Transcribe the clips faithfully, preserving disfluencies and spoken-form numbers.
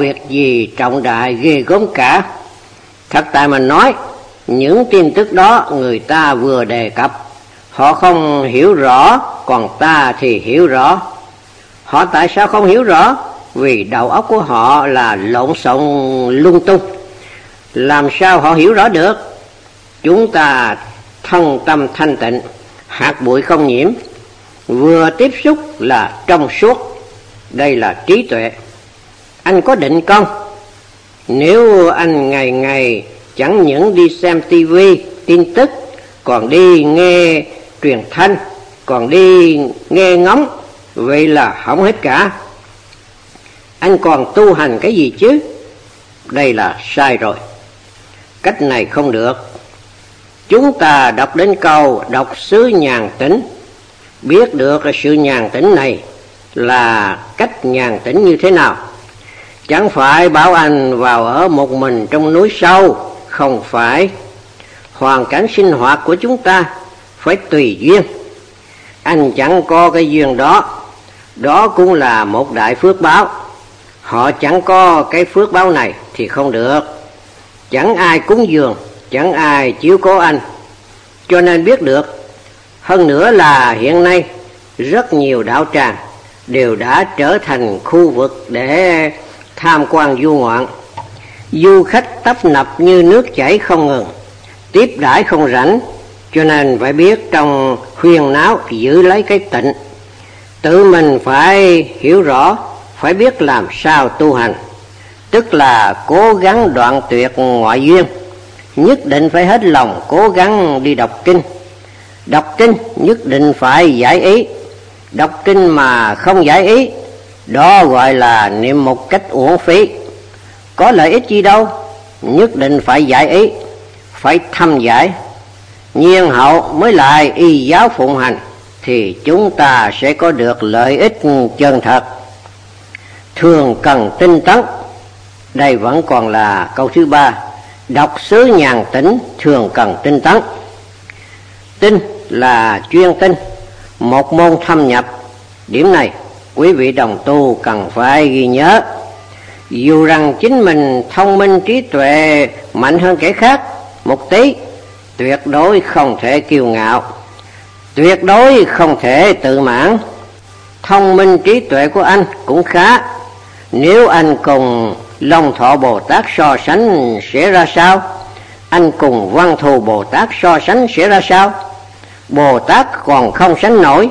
việc gì trọng đại ghê gớm cả. Thật tại mà nói, những tin tức đó người ta vừa đề cập, họ không hiểu rõ, còn ta thì hiểu rõ. Họ tại sao không hiểu rõ? Vì đầu óc của họ là lộn xộn lung tung. Làm sao họ hiểu rõ được? Chúng ta thân tâm thanh tịnh, hạt bụi không nhiễm, vừa tiếp xúc là trong suốt. Đây là trí tuệ. Anh có định không? Nếu anh ngày ngày chẳng những đi xem tivi, tin tức, còn đi nghe truyền thanh, còn đi nghe ngóng, vậy là hỏng hết cả. Anh còn tu hành cái gì chứ? Đây là sai rồi. Cách này không được. Chúng ta đọc đến câu đọc xứ nhàn tĩnh, biết được sự nhàn tĩnh này là cách nhàn tĩnh như thế nào. Chẳng phải bảo anh vào ở một mình trong núi sâu, không phải. Hoàn cảnh sinh hoạt của chúng ta phải tùy duyên. Anh chẳng có cái duyên đó, đó cũng là một đại phước báo. Họ chẳng có cái phước báo này thì không được. Chẳng ai cúng dường, chẳng ai chiếu cố anh, cho nên biết được. Hơn nữa là hiện nay rất nhiều đạo tràng đều đã trở thành khu vực để tham quan du ngoạn. Du khách tấp nập như nước chảy không ngừng, tiếp đãi không rảnh, cho nên phải biết trong huyên náo giữ lấy cái tịnh. Tự mình phải hiểu rõ, phải biết làm sao tu hành, tức là cố gắng đoạn tuyệt ngoại duyên. Nhất định phải hết lòng cố gắng đi đọc kinh. Đọc kinh nhất định phải giải ý. Đọc kinh mà không giải ý, đó gọi là niệm một cách uổng phí. Có lợi ích gì đâu, nhất định phải giải ý, phải thâm giải. Nhiên hậu mới lại y giáo phụng hành, thì chúng ta sẽ có được lợi ích chân thật. Thường cần tinh tấn. Đây vẫn còn là câu thứ ba. Đọc xứ nhàn tĩnh thường cần tinh tấn. Tinh là chuyên tinh, một môn thâm nhập. Điểm này quý vị đồng tu cần phải ghi nhớ. Dù rằng chính mình thông minh trí tuệ mạnh hơn kẻ khác một tí, tuyệt đối không thể kiêu ngạo, tuyệt đối không thể tự mãn. Thông minh trí tuệ của anh cũng khá, nếu anh cùng Long Thọ Bồ Tát so sánh sẽ ra sao? Anh cùng Văn Thù Bồ Tát so sánh sẽ ra sao? Bồ Tát còn không sánh nổi,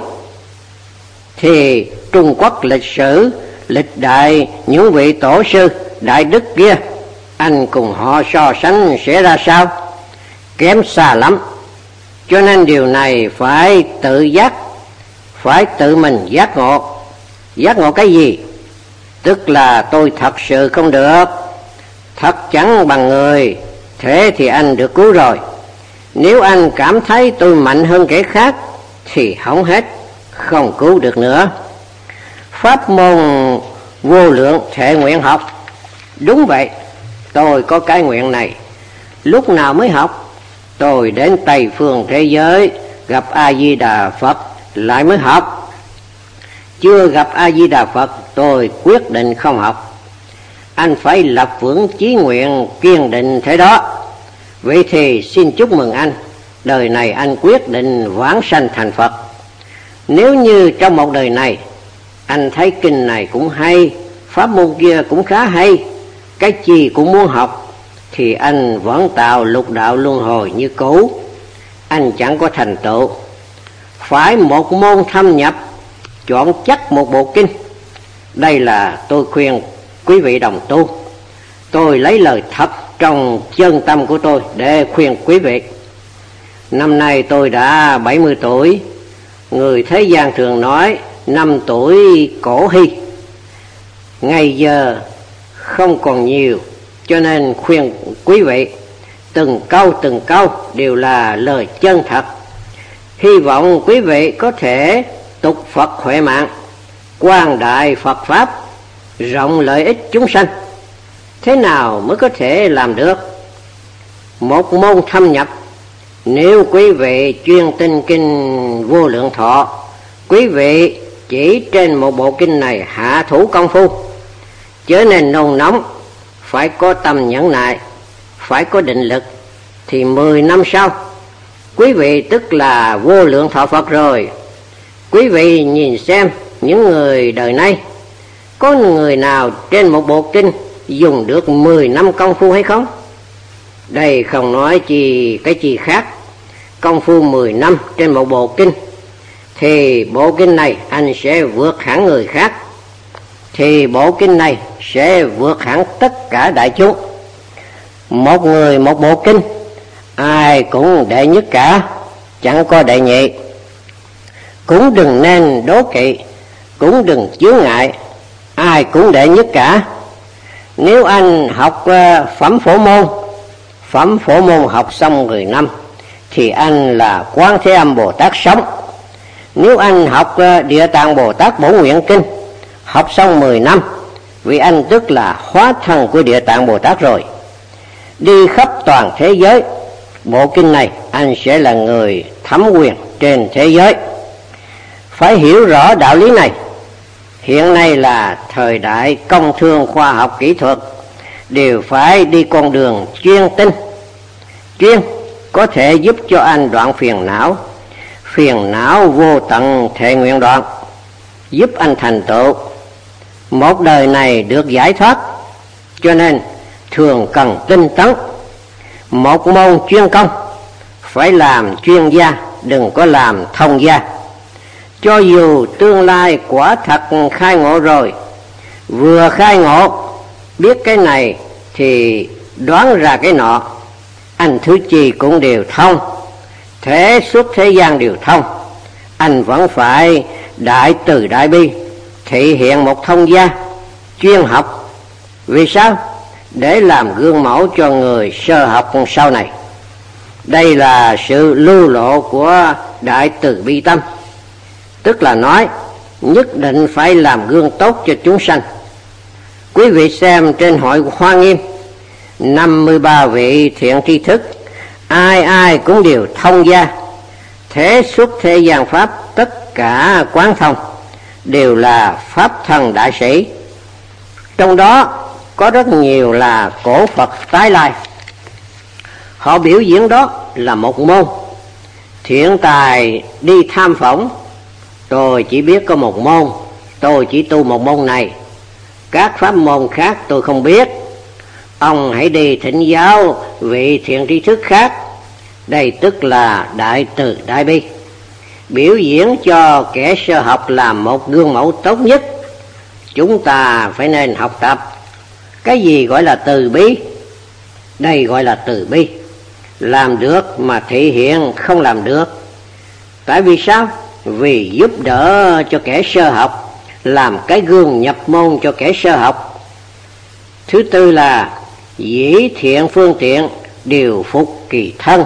thì Trung Quốc lịch sử, lịch đại những vị tổ sư đại đức kia, anh cùng họ so sánh sẽ ra sao? Kém xa lắm. Cho nên điều này phải tự giác, phải tự mình giác ngộ. Giác ngộ cái gì? Tức là tôi thật sự không được, thật chẳng bằng người, thế thì anh được cứu rồi. Nếu anh cảm thấy tôi mạnh hơn kẻ khác thì hỏng hết, không cứu được nữa. Pháp môn vô lượng thệ nguyện học. Đúng vậy, tôi có cái nguyện này. Lúc nào mới học? Tôi đến Tây phương thế giới gặp A-di-đà Phật lại mới học. Chưa gặp A-di-đà Phật tôi quyết định không học. Anh phải lập vững chí nguyện kiên định thế đó. Vậy thì xin chúc mừng anh, đời này anh quyết định vãng sanh thành Phật. Nếu như trong một đời này anh thấy kinh này cũng hay, pháp môn kia cũng khá hay, cái gì cũng muốn học, thì anh vẫn tạo lục đạo luân hồi như cũ, anh chẳng có thành tựu. Phải một môn thâm nhập, chọn chắc một bộ kinh. Đây là tôi khuyên quý vị đồng tu. Tôi lấy lời thật trong chân tâm của tôi để khuyên quý vị. Năm nay tôi đã bảy mươi tuổi. Người thế gian thường nói năm tuổi cổ hy. Ngày giờ không còn nhiều, cho nên khuyên quý vị từng câu từng câu đều là lời chân thật. Hy vọng quý vị có thể tục Phật huệ mạng, quang đại Phật Pháp, rộng lợi ích chúng sanh. Thế nào mới có thể làm được? Một môn thâm nhập. Nếu quý vị chuyên tinh kinh Vô Lượng Thọ, quý vị chỉ trên một bộ kinh này hạ thủ công phu, chớ nên nôn nóng, phải có tâm nhẫn nại, phải có định lực, thì mười năm sau, quý vị tức là vô lượng thọ Phật rồi. Quý vị nhìn xem những người đời nay, có người nào trên một bộ kinh dùng được mười năm công phu hay không? Đây không nói chi cái chi khác, công phu mười năm trên một bộ kinh, thì bộ kinh này anh sẽ vượt hẳn người khác, thì bộ kinh này sẽ vượt hẳn tất cả đại chúng. Một người một bộ kinh, ai cũng đệ nhất cả, chẳng có đệ nhị. Cũng đừng nên đố kỵ, cũng đừng chướng ngại, ai cũng đệ nhất cả. Nếu anh học phẩm phổ môn, phẩm phổ môn học xong mười năm, thì anh là Quán Thế Âm Bồ Tát sống. Nếu anh học Địa Tạng Bồ Tát Bổ Nguyện Kinh, học xong mười năm, vì anh tức là hóa thân của Địa Tạng Bồ Tát rồi. Đi khắp toàn thế giới, bộ kinh này anh sẽ là người thẩm quyền trên thế giới. Phải hiểu rõ đạo lý này. Hiện nay là thời đại công thương khoa học kỹ thuật, đều phải đi con đường chuyên tinh. Chuyên có thể giúp cho anh đoạn phiền não, phiền não vô tận thệ nguyện đoạn, giúp anh thành tựu một đời này được giải thoát. Cho nên thường cần tinh tấn. Một môn chuyên công phải làm chuyên gia, đừng có làm thông gia. Cho dù tương lai quả thật khai ngộ rồi, vừa khai ngộ biết cái này thì đoán ra cái nọ, anh thứ chi cũng đều thông, thế suốt thế gian đều thông, anh vẫn phải đại từ đại bi, thị hiện một thông gia chuyên học. Vì sao? Để làm gương mẫu cho người sơ học sau này. Đây là sự lưu lộ của đại từ bi tâm, tức là nói nhất định phải làm gương tốt cho chúng sanh. Quý vị xem trên hội Hoa Nghiêm, năm mươi ba vị thiện tri thức, ai ai cũng đều thông gia, thế xuất thế gian pháp tất cả quán thông, đều là pháp thần đại sĩ. Trong đó có rất nhiều là cổ Phật tái lai. Họ biểu diễn đó là một môn. Thiện tài đi tham phỏng, tôi chỉ biết có một môn, tôi chỉ tu một môn này, các pháp môn khác tôi không biết. Ông hãy đi thỉnh giáo vị thiện tri thức khác. Đây tức là đại từ đại bi, biểu diễn cho kẻ sơ học làm một gương mẫu tốt nhất. Chúng ta phải nên học tập. Cái gì gọi là từ bi? Đây gọi là từ bi. Làm được mà thị hiện không làm được. Tại vì sao? Vì giúp đỡ cho kẻ sơ học, làm cái gương nhập môn cho kẻ sơ học. Thứ tư là dĩ thiện phương tiện điều phục kỳ thân.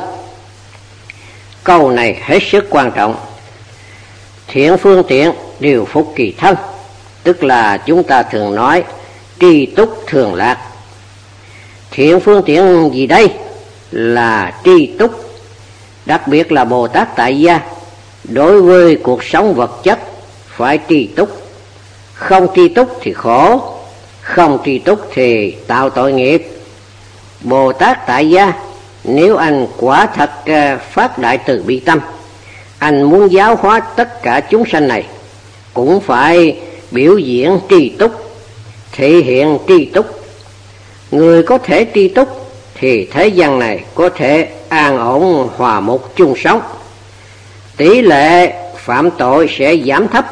Câu này hết sức quan trọng. Thiện phương tiện điều phục kỳ thân, tức là chúng ta thường nói tri túc thường lạc. Thiện phương tiện gì đây? Là tri túc, đặc biệt là Bồ Tát tại gia. Đối với cuộc sống vật chất phải tri túc. Không tri túc thì khổ, không tri túc thì tạo tội nghiệp. Bồ Tát tại gia, nếu anh quả thật phát đại từ bi tâm, anh muốn giáo hóa tất cả chúng sanh này, cũng phải biểu diễn tri túc, thể hiện tri túc. Người có thể tri túc thì thế gian này có thể an ổn hòa mục chung sống. Tỷ lệ phạm tội sẽ giảm thấp,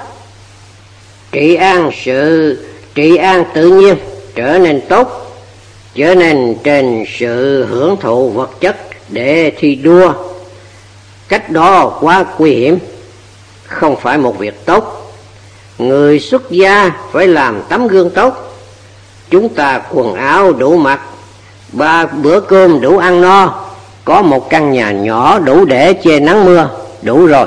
trị an sự trị an tự nhiên trở nên tốt, trở nên trên sự hưởng thụ vật chất để thi đua. Cách đó quá nguy hiểm, không phải một việc tốt. Người xuất gia phải làm tấm gương tốt. Chúng ta quần áo đủ mặc, ba bữa cơm đủ ăn no, có một căn nhà nhỏ đủ để che nắng mưa, đủ rồi.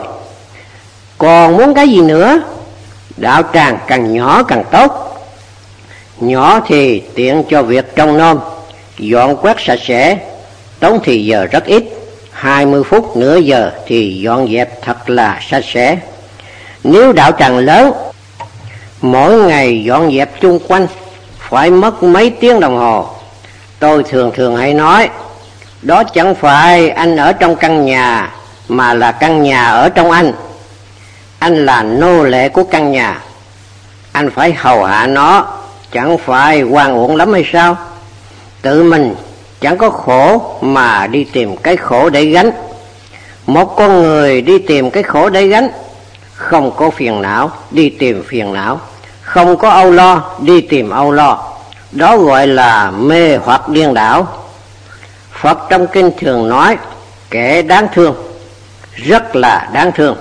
Còn muốn cái gì nữa? Đạo tràng càng nhỏ càng tốt. Nhỏ thì tiện cho việc trông nom, dọn quét sạch sẽ, tốn thì giờ rất ít, hai mươi phút nửa giờ thì dọn dẹp thật là sạch sẽ. Nếu đạo tràng lớn, mỗi ngày dọn dẹp chung quanh phải mất mấy tiếng đồng hồ. Tôi thường thường hay nói, đó chẳng phải anh ở trong căn nhà, mà là căn nhà ở trong anh. Anh là nô lệ của căn nhà, anh phải hầu hạ nó, chẳng phải oan uổng lắm hay sao? Tự mình chẳng có khổ mà đi tìm cái khổ để gánh. Một con người đi tìm cái khổ để gánh, không có phiền não đi tìm phiền não, không có âu lo đi tìm âu lo. Đó gọi là mê hoặc điên đảo. Phật trong kinh thường nói kẻ đáng thương, rất là đáng thương.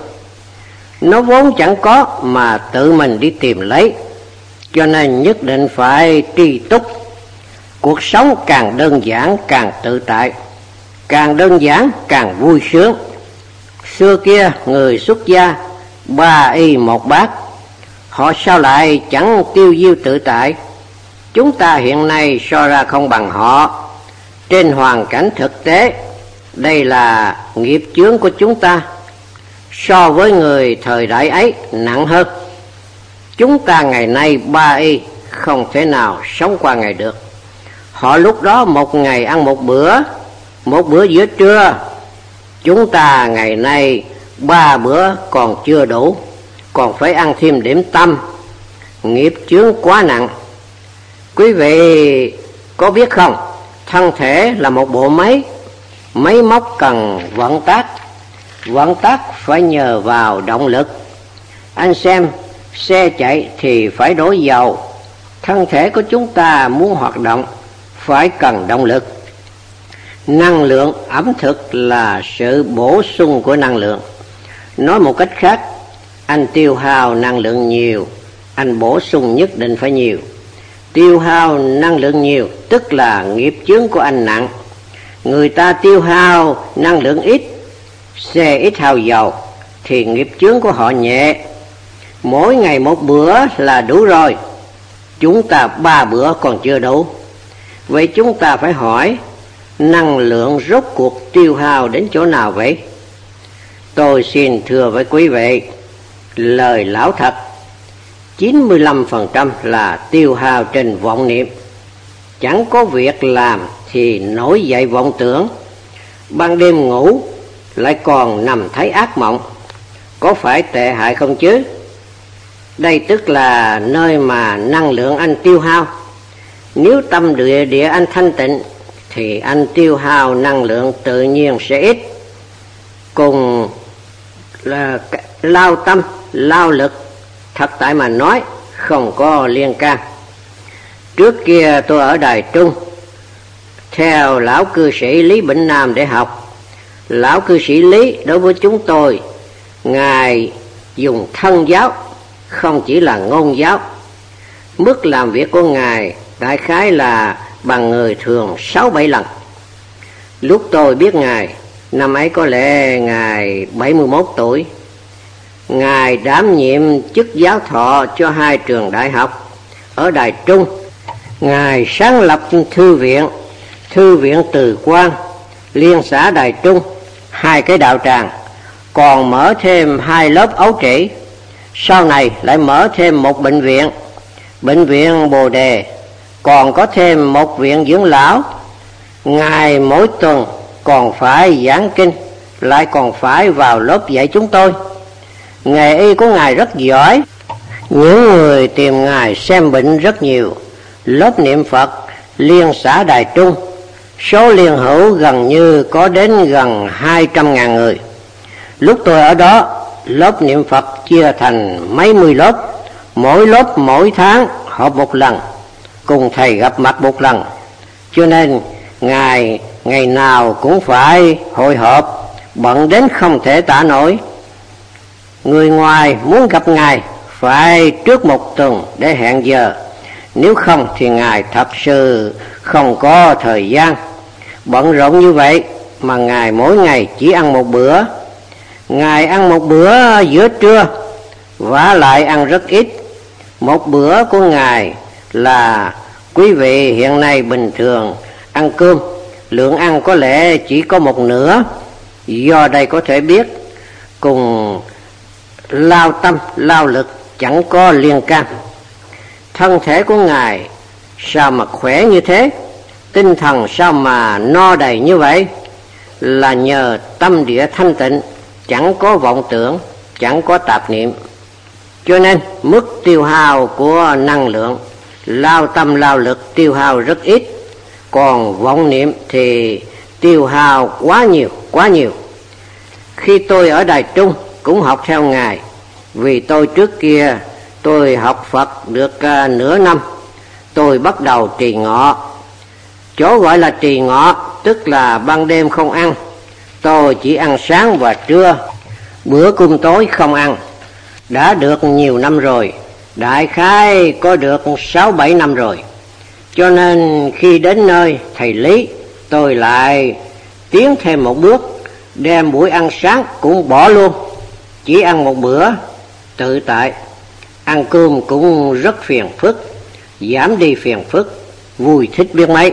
Nó vốn chẳng có mà tự mình đi tìm lấy, cho nên nhất định phải tri túc. Cuộc sống càng đơn giản càng tự tại, càng đơn giản càng vui sướng. Xưa kia người xuất gia ba y một bát, họ sao lại chẳng tiêu diêu tự tại? Chúng ta hiện nay so ra không bằng họ. Trên hoàn cảnh thực tế, đây là nghiệp chướng của chúng ta. So với người thời đại ấy nặng hơn. Chúng ta ngày nay ba y không thể nào sống qua ngày được. Họ lúc đó một ngày ăn một bữa, một bữa giữa trưa. Chúng ta ngày nay ba bữa còn chưa đủ, còn phải ăn thêm điểm tâm. Nghiệp chướng quá nặng. Quý vị có biết không, thân thể là một bộ máy, máy móc cần vận tác. Vận tác phải nhờ vào động lực. Anh xem, xe chạy thì phải đổ dầu. Thân thể của chúng ta muốn hoạt động phải cần động lực. Năng lượng ẩm thực là sự bổ sung của năng lượng. Nói một cách khác, anh tiêu hao năng lượng nhiều, anh bổ sung nhất định phải nhiều. Tiêu hao năng lượng nhiều tức là nghiệp chướng của anh nặng. Người ta tiêu hao năng lượng ít, xe ít hao dầu, thì nghiệp chướng của họ nhẹ. Mỗi ngày một bữa là đủ rồi, chúng ta ba bữa còn chưa đủ. Vậy chúng ta phải hỏi, năng lượng rốt cuộc tiêu hao đến chỗ nào vậy? Tôi xin thưa với quý vị, lời lão thật, chín mươi lăm phần trăm là tiêu hao trên vọng niệm. Chẳng có việc làm thì nổi dậy vọng tưởng. Ban đêm ngủ lại còn nằm thấy ác mộng. Có phải tệ hại không chứ? Đây tức là nơi mà năng lượng anh tiêu hao. Nếu tâm địa địa anh thanh tịnh thì anh tiêu hao năng lượng tự nhiên sẽ ít. Cùng là lao tâm, lao lực, thật tại mà nói không có liên can. Trước kia tôi ở Đài Trung theo lão cư sĩ Lý Bỉnh Nam để học. Lão cư sĩ Lý đối với chúng tôi, Ngài dùng thân giáo, không chỉ là ngôn giáo. Mức làm việc của Ngài đại khái là bằng người thường sáu bảy lần. Lúc tôi biết Ngài, năm ấy có lẽ Ngài bảy mươi mốt tuổi. Ngài đảm nhiệm chức giáo thọ cho hai trường đại học ở Đài Trung. Ngài sáng lập thư viện, thư viện Từ Quang, liên xã Đài Trung, hai cái đạo tràng, còn mở thêm hai lớp ấu trĩ. Sau này lại mở thêm một bệnh viện, bệnh viện Bồ Đề, còn có thêm một viện dưỡng lão. Ngài mỗi tuần còn phải giảng kinh, lại còn phải vào lớp dạy chúng tôi. Nghề y của Ngài rất giỏi, những người tìm Ngài xem bệnh rất nhiều. Lớp niệm Phật liên xã Đài Trung, số liên hữu gần như có đến gần hai trăm ngàn người. Lúc tôi ở đó, lớp niệm Phật chia thành mấy mươi lớp, mỗi lớp mỗi tháng họp một lần, cùng thầy gặp mặt một lần. Cho nên Ngài ngày nào cũng phải hội họp, bận đến không thể tả nổi. Người ngoài muốn gặp Ngài phải trước một tuần để hẹn giờ, nếu không thì Ngài thật sự không có thời gian. Bận rộn như vậy mà Ngài mỗi ngày chỉ ăn một bữa. Ngài ăn một bữa giữa trưa, vả lại ăn rất ít. Một bữa của Ngài là quý vị hiện nay bình thường ăn cơm, lượng ăn có lẽ chỉ có một nửa. Do đây có thể biết cùng lao tâm, lao lực chẳng có liên can. Thân thể của Ngài Sao mà khỏe như thế? Tinh thần sao mà no đầy như vậy? Là nhờ tâm địa thanh tịnh, chẳng có vọng tưởng, chẳng có tạp niệm. Cho nên mức tiêu hao của năng lượng, lao tâm lao lực tiêu hao rất ít, còn vọng niệm thì tiêu hao quá nhiều, quá nhiều. Khi tôi ở Đài Trung cũng học theo Ngài, vì tôi trước kia tôi học Phật được uh, nửa năm, tôi bắt đầu trì ngọ. Chỗ gọi là trì ngọ tức là ban đêm không ăn, tôi chỉ ăn sáng và trưa, bữa cơm tối không ăn. Đã được nhiều năm rồi, đại khái có được sáu bảy năm rồi. Cho nên khi đến nơi thầy Lý, tôi lại tiến thêm một bước, đem buổi ăn sáng cũng bỏ luôn, chỉ ăn một bữa tự tại. Ăn cơm cũng rất phiền phức, giảm đi phiền phức, vui thích biết mấy.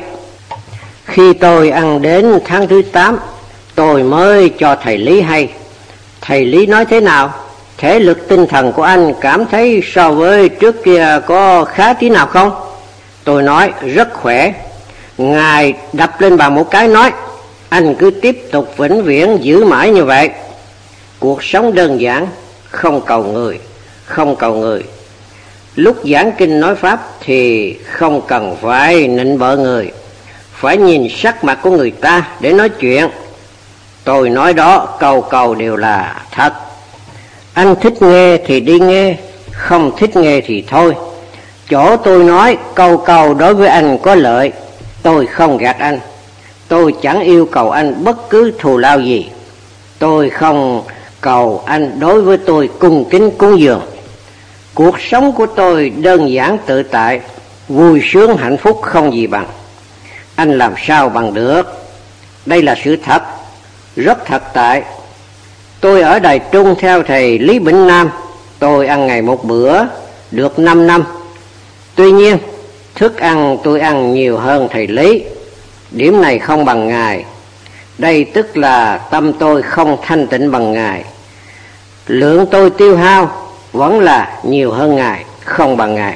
Khi tôi ăn đến tháng thứ tám, tôi mới cho thầy Lý hay. Thầy Lý nói thế nào? Thể lực tinh thần của anh cảm thấy so với trước kia có khá tí nào không? Tôi nói rất khỏe. Ngài đập lên bàn một cái nói, anh cứ tiếp tục vĩnh viễn giữ mãi như vậy. Cuộc sống đơn giản, không cầu người, không cầu người. Lúc giảng kinh nói pháp thì không cần phải nịnh bợ người, phải nhìn sắc mặt của người ta để nói chuyện. Tôi nói đó câu câu đều là thật. Anh thích nghe thì đi nghe, không thích nghe thì thôi. Chỗ tôi nói câu câu đối với anh có lợi, tôi không gạt anh. Tôi chẳng yêu cầu anh bất cứ thù lao gì. Tôi không cầu anh đối với tôi cung kính cúng dường. Cuộc sống của tôi đơn giản tự tại, vui sướng hạnh phúc không gì bằng. Anh làm sao bằng được? Đây là sự thật, rất thật tại. Tôi ở Đài Trung theo thầy Lý Bỉnh Nam, tôi ăn ngày một bữa, được năm năm. Tuy nhiên, thức ăn tôi ăn nhiều hơn thầy Lý, điểm này không bằng Ngài. Đây tức là tâm tôi không thanh tịnh bằng Ngài. Lượng tôi tiêu hao vẫn là nhiều hơn Ngài, không bằng Ngài.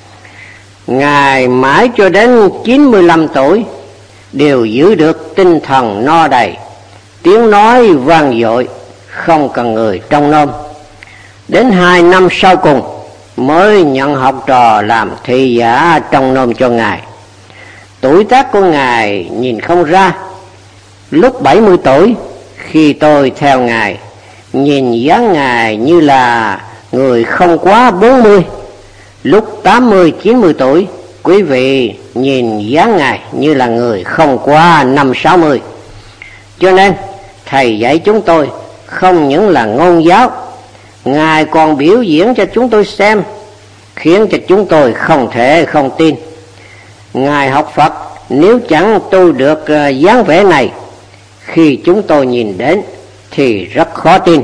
Ngài mãi cho đến chín mươi lăm tuổi đều giữ được tinh thần no đầy, tiếng nói vang dội, không cần người trông nom. Đến hai năm sau cùng mới nhận học trò làm thị giả trông nom cho Ngài. Tuổi tác của Ngài nhìn không ra. Lúc bảy mươi tuổi, khi tôi theo Ngài, nhìn dáng Ngài như là người không quá bốn mươi. Lúc tám mươi chín mươi tuổi, quý vị nhìn dáng Ngài như là người không quá năm sáu mươi. Cho nên thầy dạy chúng tôi không những là ngôn giáo, Ngài còn biểu diễn cho chúng tôi xem, khiến cho chúng tôi không thể không tin. Ngài học Phật nếu chẳng tu được dáng vẻ này, khi chúng tôi nhìn đến thì rất khó tin.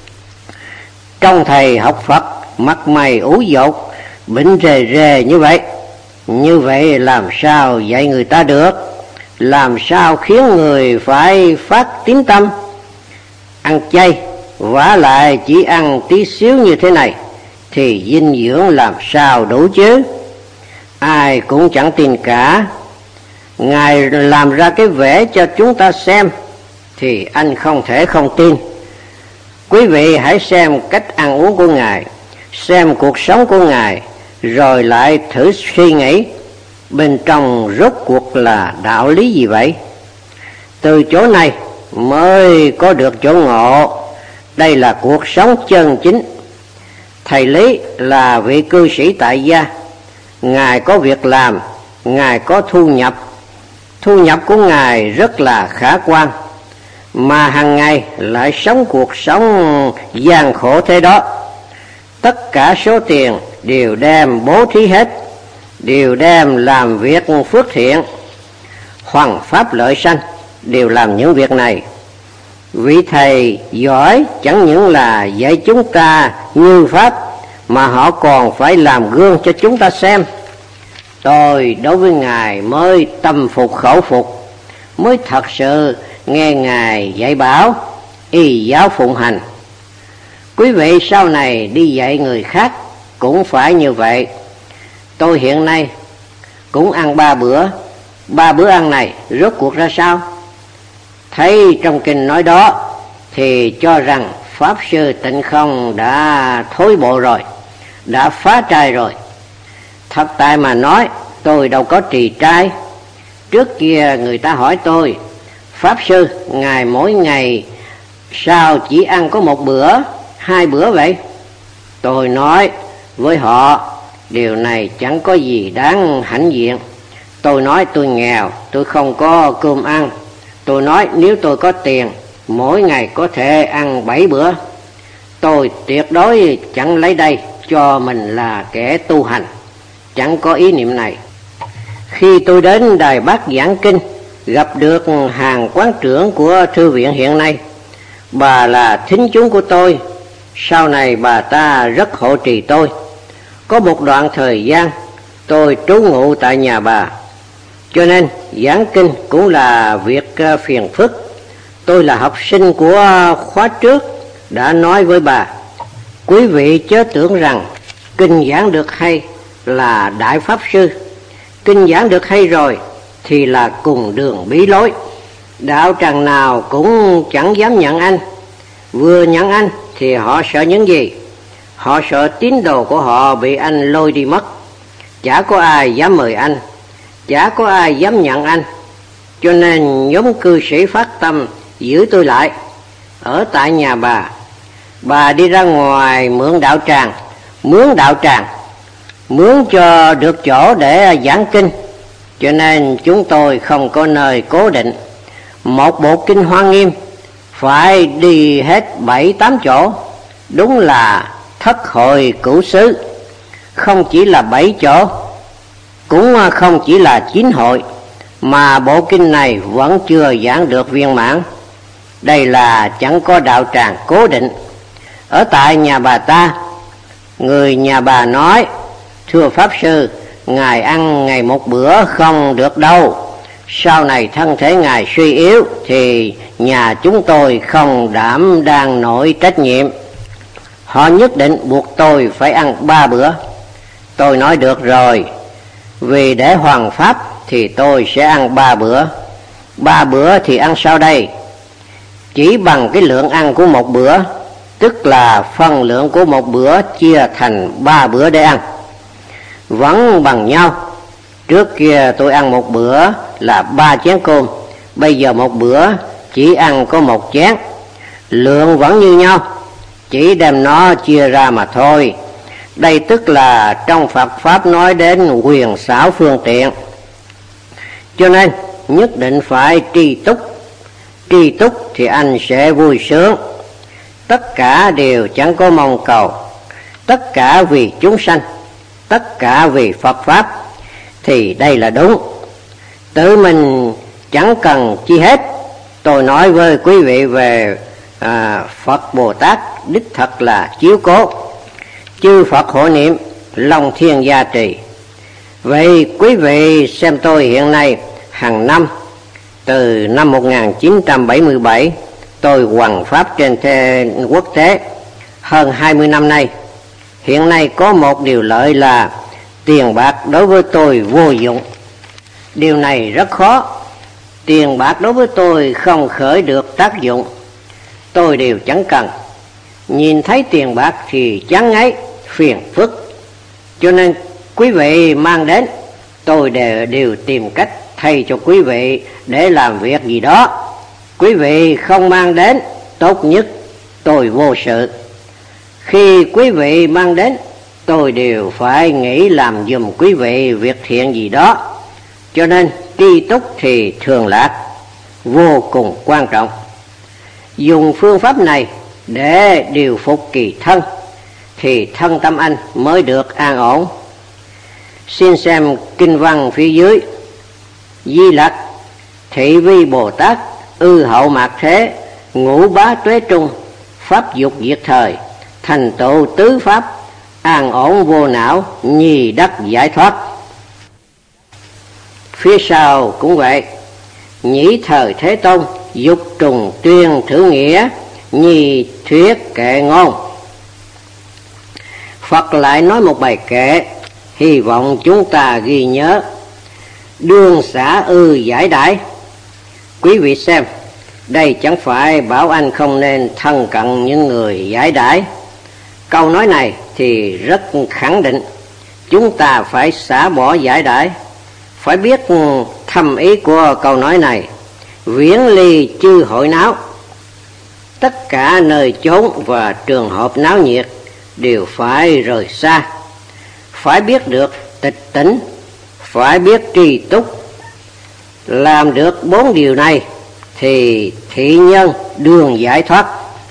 Trong thầy học Phật mặt mày ủ dột, bệnh rề rề như vậy, như vậy làm sao dạy người ta được? Làm sao khiến người phải phát tín tâm? Ăn chay, vả lại chỉ ăn tí xíu như thế này, thì dinh dưỡng làm sao đủ chứ? Ai cũng chẳng tin cả. Ngài làm ra cái vẽ cho chúng ta xem, thì anh không thể không tin. Quý vị hãy xem cách ăn uống của Ngài, xem cuộc sống của Ngài, rồi lại thử suy nghĩ bên trong rốt cuộc là đạo lý gì vậy? Từ chỗ này mới có được chỗ ngộ. Đây là cuộc sống chân chính. Thầy Lý là vị cư sĩ tại gia, Ngài có việc làm, Ngài có thu nhập. Thu nhập của Ngài rất là khả quan, mà hàng ngày lại sống cuộc sống gian khổ thế đó. Tất cả số tiền đều đem bố thí hết, đều đem làm việc phước thiện, hoằng pháp lợi sanh, đều làm những việc này. Vị thầy giỏi chẳng những là dạy chúng ta như pháp, mà họ còn phải làm gương cho chúng ta xem. Tôi đối với Ngài mới tâm phục khẩu phục, mới thật sự nghe Ngài dạy bảo, y giáo phụng hành. Quý vị sau này đi dạy người khác cũng phải như vậy. Tôi hiện nay cũng ăn ba bữa. Ba bữa ăn này rốt cuộc ra sao? Thấy trong kinh nói đó thì cho rằng Pháp Sư Tịnh Không đã thối bộ rồi, đã phá trai rồi. Thật tại mà nói, tôi đâu có trì trai. Trước kia người ta hỏi tôi: Pháp Sư, Ngài mỗi ngày sao chỉ ăn có một bữa, hai bữa vậy? Tôi nói với họ, điều này chẳng có gì đáng hãnh diện. Tôi nói tôi nghèo, tôi không có cơm ăn. Tôi nói nếu tôi có tiền, mỗi ngày có thể ăn bảy bữa. Tôi tuyệt đối chẳng lấy đây cho mình là kẻ tu hành, chẳng có ý niệm này. Khi tôi đến Đài Bắc giảng kinh, gặp được hàng quán trưởng của thư viện hiện nay. Bà là thính chúng của tôi, sau này bà ta rất hộ trì tôi. Có một đoạn thời gian tôi trú ngụ tại nhà bà, cho nên giảng kinh cũng là việc phiền phức. Tôi là học sinh của khóa trước, đã nói với bà: quý vị chớ tưởng rằng kinh giảng được hay là đại pháp sư. Kinh giảng được hay rồi thì là cùng đường bí lối. Đạo tràng nào cũng chẳng dám nhận anh. Vừa nhận anh thì họ sợ những gì? Họ sợ tín đồ của họ bị anh lôi đi mất. Chả có ai dám mời anh, chả có ai dám nhận anh. Cho nên nhóm cư sĩ phát tâm giữ tôi lại ở tại nhà bà. Bà đi ra ngoài mượn đạo tràng, mướn đạo tràng, mướn cho được chỗ để giảng kinh. Cho nên chúng tôi không có nơi cố định. Một bộ kinh Hoa Nghiêm phải đi hết bảy tám chỗ. Đúng là thất hội cửu xứ. Không chỉ là bảy chỗ, cũng không chỉ là chín hội, mà bộ kinh này vẫn chưa giảng được viên mãn. Đây là chẳng có đạo tràng cố định. Ở tại nhà bà ta, người nhà bà nói: thưa Pháp Sư, Ngài ăn ngày một bữa không được đâu. Sau này thân thể Ngài suy yếu thì nhà chúng tôi không đảm đang nổi trách nhiệm. Họ nhất định buộc tôi phải ăn ba bữa. Tôi nói được rồi, vì để hoàn pháp thì tôi sẽ ăn ba bữa. Ba bữa thì ăn sao đây? Chỉ bằng cái lượng ăn của một bữa, tức là phân lượng của một bữa chia thành ba bữa để ăn, vẫn bằng nhau. Trước kia tôi ăn một bữa là ba chén cơm, bây giờ một bữa chỉ ăn có một chén. Lượng vẫn như nhau, chỉ đem nó chia ra mà thôi. Đây tức là trong Phật Pháp nói đến quyền xảo phương tiện. Cho nên nhất định phải tri túc. Tri túc thì anh sẽ vui sướng. Tất cả đều chẳng có mong cầu, tất cả vì chúng sanh, tất cả vì Phật Pháp, thì đây là đúng. Tự mình chẳng cần chi hết. Tôi nói với quý vị về à, Phật Bồ Tát đích thật là chiếu cố. Chư Phật hộ niệm, lòng thiên gia trì. Vậy quý vị xem tôi hiện nay, hàng năm từ năm một nghìn chín trăm bảy mươi bảy tôi hoằng pháp trên thế, quốc tế hơn hai mươi năm nay. Hiện nay có một điều lợi là tiền bạc đối với tôi vô dụng. Điều này rất khó. Tiền bạc đối với tôi không khởi được tác dụng. Tôi đều chẳng cần. Nhìn thấy tiền bạc thì chán ngấy, phiền phức. Cho nên quý vị mang đến, tôi đều, đều tìm cách thay cho quý vị để làm việc gì đó. Quý vị không mang đến, tốt nhất tôi vô sự. Khi quý vị mang đến, tôi đều phải nghĩ làm giùm quý vị việc thiện gì đó. Cho nên tri túc thì thường lạc, vô cùng quan trọng. Dùng phương pháp này để điều phục kỳ thân thì thân tâm anh mới được an ổn. Xin xem kinh văn phía dưới. Di Lặc thị vi Bồ Tát ư hậu mạt thế, ngũ bá tuế trung, pháp dục diệt thời, thành tựu tứ pháp, an ổn vô não, nhi đắc giải thoát. Phía sau cũng vậy. Nhĩ thời Thế Tôn, dục trùng tuyên thử nghĩa, nhi thuyết kệ ngôn. Phật lại nói một bài kệ, hy vọng chúng ta ghi nhớ. đương xả ư giải đãi. Quý vị xem, đây chẳng phải bảo anh không nên thân cận những người giải đãi. Câu nói này thì rất khẳng định chúng ta phải xả bỏ giải đãi. Phải biết thâm ý của câu nói này, viễn ly chư hội náo. Tất cả nơi chốn và trường hợp náo nhiệt đều phải rời xa. Phải biết được tịch tỉnh, phải biết tri túc. Làm được bốn điều này thì thị nhân đường giải thoát.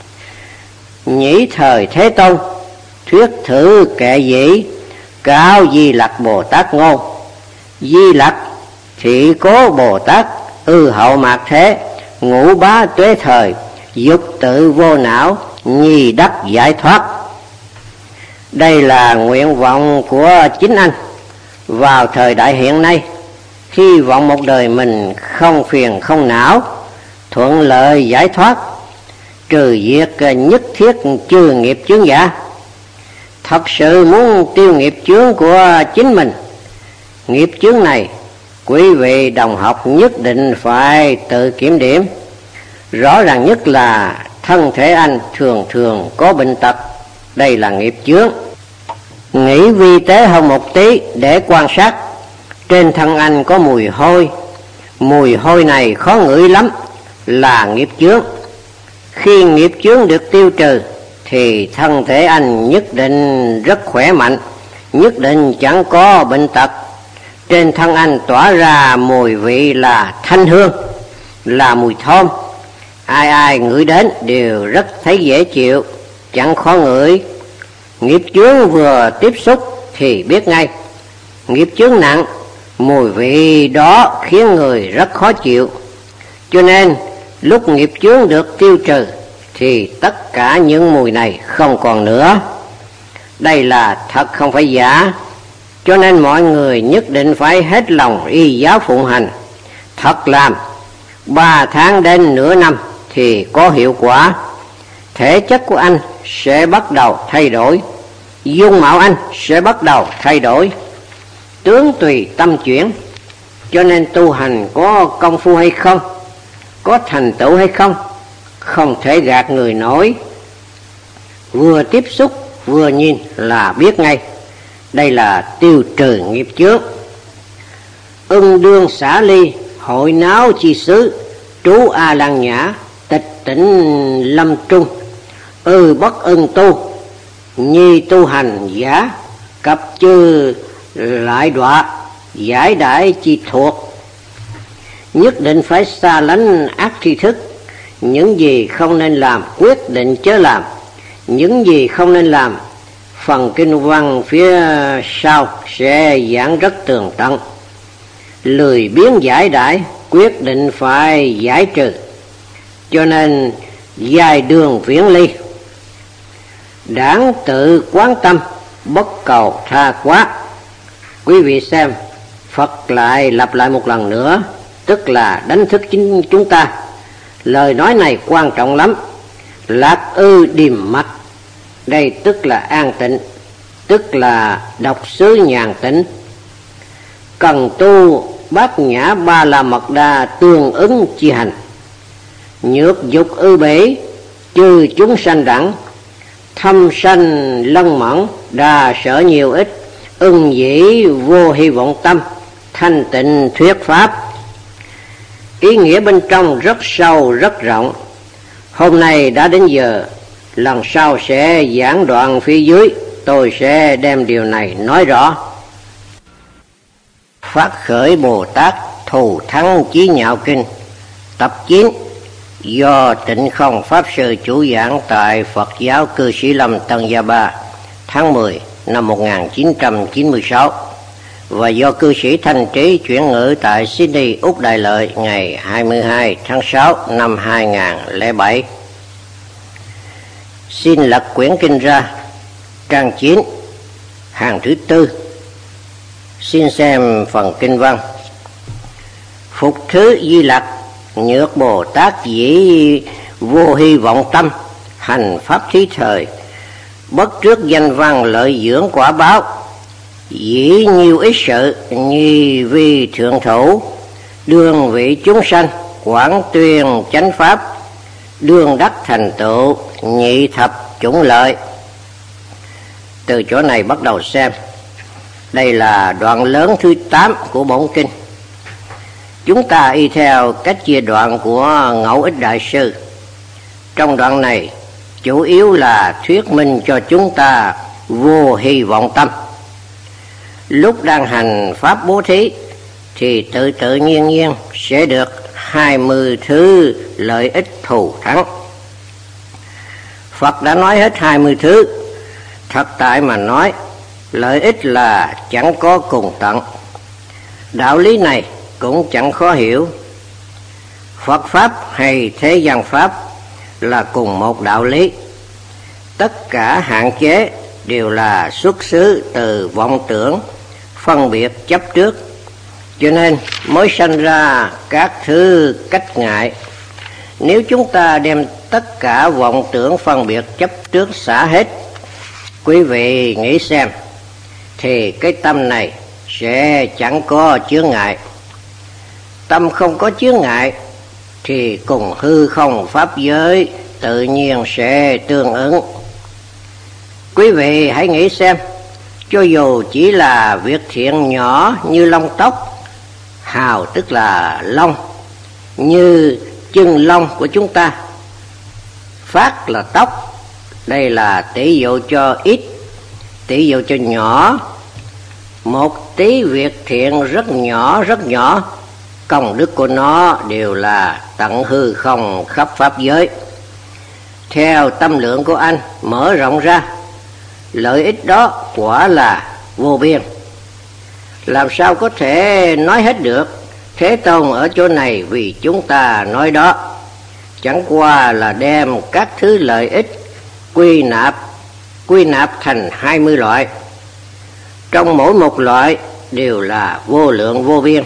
Nhĩ thời Thế Tôn thuyết thử kệ dĩ, cao Di Lặc Bồ Tát ngôn. Di Lặc thị cố Bồ Tát, ư hậu mạt thế, ngũ bá tuế thời, dục tự vô não, nhi đắc giải thoát. Đây là nguyện vọng của chính anh vào thời đại hiện nay, hy vọng một đời mình không phiền không não, thuận lợi giải thoát, trừ diệt nhất thiết trừ nghiệp chướng giả. Thật sự muốn tiêu nghiệp chướng của chính mình. Nghiệp chướng này quý vị đồng học nhất định phải tự kiểm điểm. Rõ ràng nhất là thân thể anh thường thường có bệnh tật, đây là nghiệp chướng. Nghĩ vi tế hơn một tí để quan sát. Trên thân anh có mùi hôi, mùi hôi này khó ngửi lắm, là nghiệp chướng. Khi nghiệp chướng được tiêu trừ thì thân thể anh nhất định rất khỏe mạnh, nhất định chẳng có bệnh tật. Trên thân anh tỏa ra mùi vị là thanh hương, là mùi thơm. Ai ai ngửi đến đều rất thấy dễ chịu, chẳng khó ngửi. Nghiệp chướng vừa tiếp xúc thì biết ngay. Nghiệp chướng nặng, mùi vị đó khiến người rất khó chịu. Cho nên lúc nghiệp chướng được tiêu trừ thì tất cả những mùi này không còn nữa. Đây là thật không phải giả. Cho nên mọi người nhất định phải hết lòng y giáo phụng hành, thật làm. Ba tháng đến nửa năm thì có hiệu quả. Thể chất của anh sẽ bắt đầu thay đổi, dung mạo anh sẽ bắt đầu thay đổi, tướng tùy tâm chuyển. Cho nên tu hành có công phu hay không, có thành tựu hay không, không thể gạt người nổi. Vừa tiếp xúc vừa nhìn là biết ngay. Đây là tiêu trừ nghiệp chướng. Ưng đương xả ly, hội náo chi xứ, trú A Lan Nhã, tịch tỉnh lâm trung. Ư bất ưng tu, nhi tu hành giả, cập chư lại đọa, giải đãi chi thuộc. Nhất định phải xa lánh ác tri thức. Những gì không nên làm quyết định chớ làm. Những gì không nên làm, phần kinh văn phía sau sẽ giảng rất tường tận. Lười biếng giải đãi, quyết định phải giải trừ. Cho nên dài đường viễn ly. Đáng tự quán tâm, bất cầu tha quá. Quý vị xem, Phật lại lặp lại một lần nữa, tức là đánh thức chính chúng ta. Lời nói này quan trọng lắm. Lạc ư điềm mạch, đây tức là an tịnh, tức là độc xứ nhàn tĩnh. Cần tu bát nhã ba la mật đa tương ứng chi hành. Nhược dục ư bể, chư chúng sanh đẳng. Thâm sanh lân mẫn, đa sở nhiều ít. Ưng dĩ vô hy vọng tâm, thanh tịnh thuyết pháp. Ý nghĩa bên trong rất sâu rất rộng. Hôm nay đã đến giờ, lần sau sẽ giảng đoạn phía dưới, tôi sẽ đem điều này nói rõ. Phát khởi Bồ Tát thù thắng chí nhạo kinh, tập chín, do Tịnh Không Pháp Sư chủ giảng tại Phật giáo Cư Sĩ Lâm Tân Gia Ba, tháng mười năm một nghìn chín trăm chín mươi sáu, và do cư sĩ Thanh Trí chuyển ngữ tại Sydney, Úc Đại Lợi ngày hai mươi hai tháng sáu năm hai nghìn không trăm lẻ bảy. Xin lật quyển kinh ra, trang chín, hàng thứ tư. Xin xem phần kinh văn. Phục thứ Di Lặc, nhược Bồ Tát dĩ vô hy vọng tâm, hành pháp thí thời, bất trước danh văn lợi dưỡng quả báo. Dĩ nhiều ít sự, nhi vi thượng thủ, đương vị chúng sanh, quảng tuyên chánh pháp, đương đắc thành tựu, nhị thập chủng lợi. Từ chỗ này bắt đầu xem. Đây là đoạn lớn thứ tám của bổn kinh. Chúng ta y theo cách chia đoạn của Ngẫu Ích Đại Sư. Trong đoạn này chủ yếu là thuyết minh cho chúng ta vô hy vọng tâm. Lúc đang hành pháp bố thí thì tự tự nhiên nhiên sẽ được hai mươi thứ lợi ích thù thắng. Phật đã nói hết hai mươi thứ. Thật tại mà nói, lợi ích là chẳng có cùng tận. Đạo lý này cũng chẳng khó hiểu. Phật Pháp hay thế gian Pháp là cùng một đạo lý. Tất cả hạn chế đều là xuất xứ từ vọng tưởng, phân biệt chấp trước, cho nên mới sanh ra các thứ cách ngại. Nếu chúng ta đem tất cả vọng tưởng phân biệt chấp trước xả hết, quý vị nghĩ xem, thì cái tâm này sẽ chẳng có chướng ngại. Tâm không có chướng ngại thì cùng hư không pháp giới tự nhiên sẽ tương ứng. Quý vị hãy nghĩ xem, cho dù chỉ là việc thiện nhỏ như lông tóc, hào tức là lông, như chân lông của chúng ta, phát là tóc, đây là tỷ dụ cho ít, tỷ dụ cho nhỏ. Một tí việc thiện rất nhỏ rất nhỏ, công đức của nó đều là tận hư không khắp pháp giới. Theo tâm lượng của anh mở rộng ra, lợi ích đó quả là vô biên. Làm sao có thể nói hết được. Thế Tôn ở chỗ này vì chúng ta nói đó, chẳng qua là đem các thứ lợi ích quy nạp quy nạp thành hai mươi loại. Trong mỗi một loại đều là vô lượng vô biên.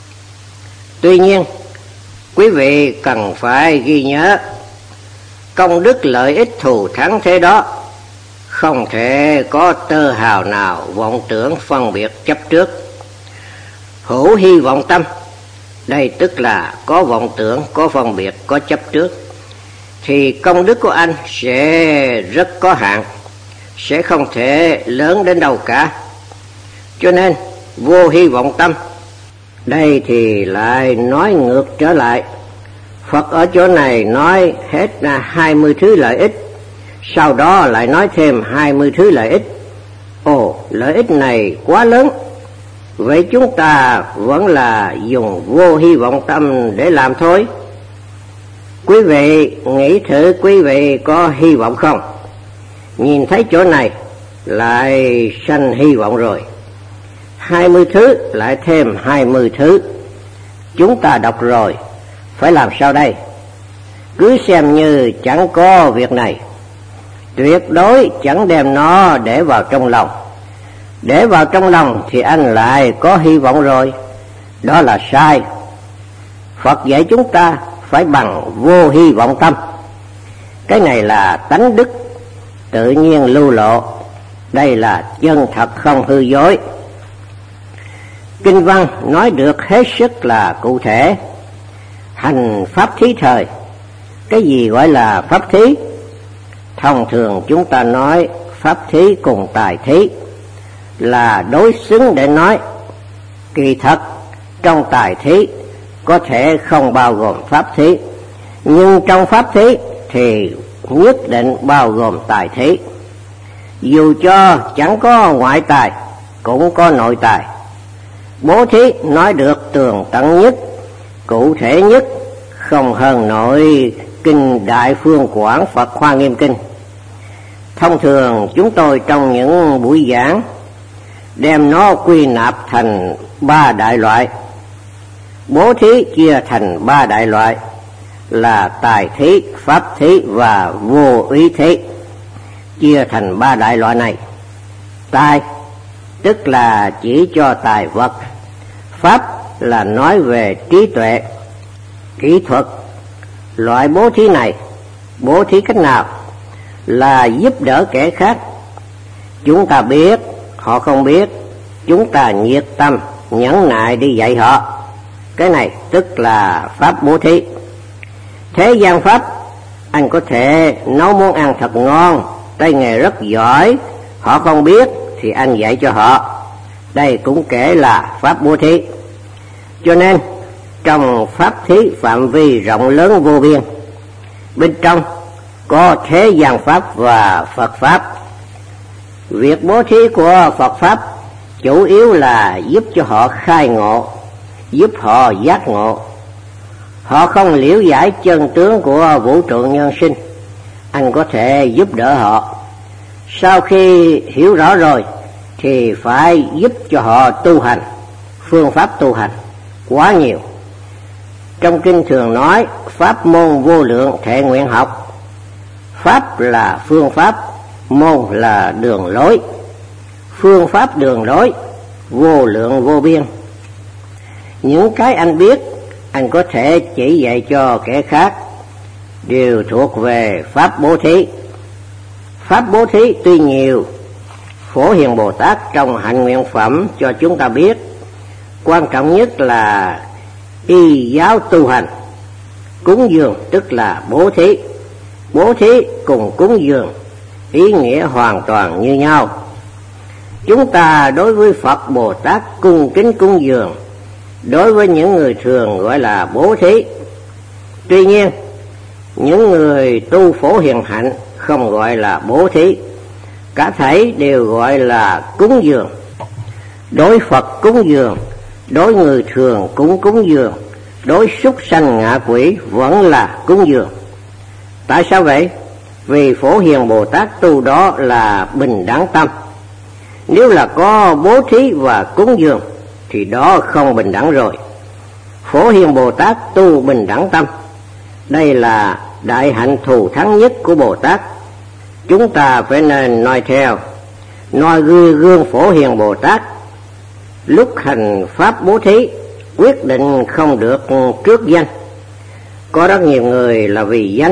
Tuy nhiên, quý vị cần phải ghi nhớ, công đức lợi ích thù thắng thế đó không thể có tơ hào nào vọng tưởng phân biệt chấp trước. Hữu hy vọng tâm, đây tức là có vọng tưởng, có phân biệt, có chấp trước, thì công đức của anh sẽ rất có hạn, sẽ không thể lớn đến đâu cả. Cho nên vô hy vọng tâm. Đây thì lại nói ngược trở lại. Phật ở chỗ này nói hết là hai mươi thứ lợi ích, sau đó lại nói thêm hai mươi thứ lợi ích. Ồ, lợi ích này quá lớn. Vậy chúng ta vẫn là dùng vô hy vọng tâm để làm thôi. Quý vị nghĩ thử, quý vị có hy vọng không? Nhìn thấy chỗ này lại sanh hy vọng rồi. Hai mươi thứ lại thêm hai mươi thứ. Chúng ta đọc rồi, phải làm sao đây? Cứ xem như chẳng có việc này. Tuyệt đối chẳng đem nó để vào trong lòng. Để vào trong lòng thì anh lại có hy vọng rồi. Đó là sai. Phật dạy chúng ta phải bằng vô hy vọng tâm. Cái này là tánh đức tự nhiên lưu lộ. Đây là chân thật không hư dối. Kinh văn nói được hết sức là cụ thể. Hành pháp thí thời. Cái gì gọi là pháp thí? Thông thường chúng ta nói pháp thí cùng tài thí là đối xứng để nói. Kỳ thật trong tài thí có thể không bao gồm pháp thí, nhưng trong pháp thí thì nhất định bao gồm tài thí. Dù cho chẳng có ngoại tài cũng có nội tài. Bố thí nói được tường tận nhất, cụ thể nhất, không hơn nội kinh Đại Phương Quảng Phật Hoa Nghiêm Kinh. Thông thường chúng tôi trong những buổi giảng đem nó quy nạp thành ba đại loại. Bố thí chia thành ba đại loại là tài thí, pháp thí và vô úy thí. Chia thành ba đại loại này. Tài tức là chỉ cho tài vật. Pháp là nói về trí tuệ, kỹ thuật. Loại bố thí này, bố thí cách nào? Là giúp đỡ kẻ khác. Chúng ta biết, họ không biết, chúng ta nhiệt tâm, nhẫn nại đi dạy họ. Cái này tức là pháp bố thí. Thế gian pháp, anh có thể nấu món ăn thật ngon, tay nghề rất giỏi, họ không biết thì anh dạy cho họ. Đây cũng kể là pháp bố thí. Cho nên trong pháp thí phạm vi rộng lớn vô biên, bên trong có thế gian pháp và Phật pháp. Việc bố thí của Phật pháp chủ yếu là giúp cho họ khai ngộ, giúp họ giác ngộ. Họ không liễu giải chân tướng của vũ trụ nhân sinh, anh có thể giúp đỡ họ. Sau khi hiểu rõ rồi thì phải giúp cho họ tu hành. Phương pháp tu hành quá nhiều. Trong kinh thường nói pháp môn vô lượng thệ nguyện học. Pháp là phương pháp, môn là đường lối. Phương pháp đường lối vô lượng vô biên. Những cái anh biết, anh có thể chỉ dạy cho kẻ khác, đều thuộc về pháp bố thí. Pháp bố thí tuy nhiều, Phổ Hiền Bồ Tát trong hạnh nguyện phẩm cho chúng ta biết, quan trọng nhất là y giáo tu hành. Cúng dường tức là bố thí. Bố thí cùng cúng dường ý nghĩa hoàn toàn như nhau. Chúng ta đối với Phật Bồ Tát cung kính cúng dường, đối với những người thường gọi là bố thí. Tuy nhiên, những người tu phổ hiền hạnh không gọi là bố thí, cả thảy đều gọi là cúng dường. Đối Phật cúng dường, đối người thường cũng cúng dường, đối súc sanh ngạ quỷ vẫn là cúng dường. Tại sao vậy? Vì Phổ Hiền Bồ Tát tu đó là bình đẳng tâm. Nếu là có bố thí và cúng dường thì đó không bình đẳng rồi. Phổ Hiền Bồ Tát tu bình đẳng tâm. Đây là đại hạnh thù thắng nhất của Bồ Tát. Chúng ta phải nên noi theo, noi gương gương Phổ Hiền Bồ Tát. Lúc hành pháp bố thí, quyết định không được trước danh. Có rất nhiều người là vì danh.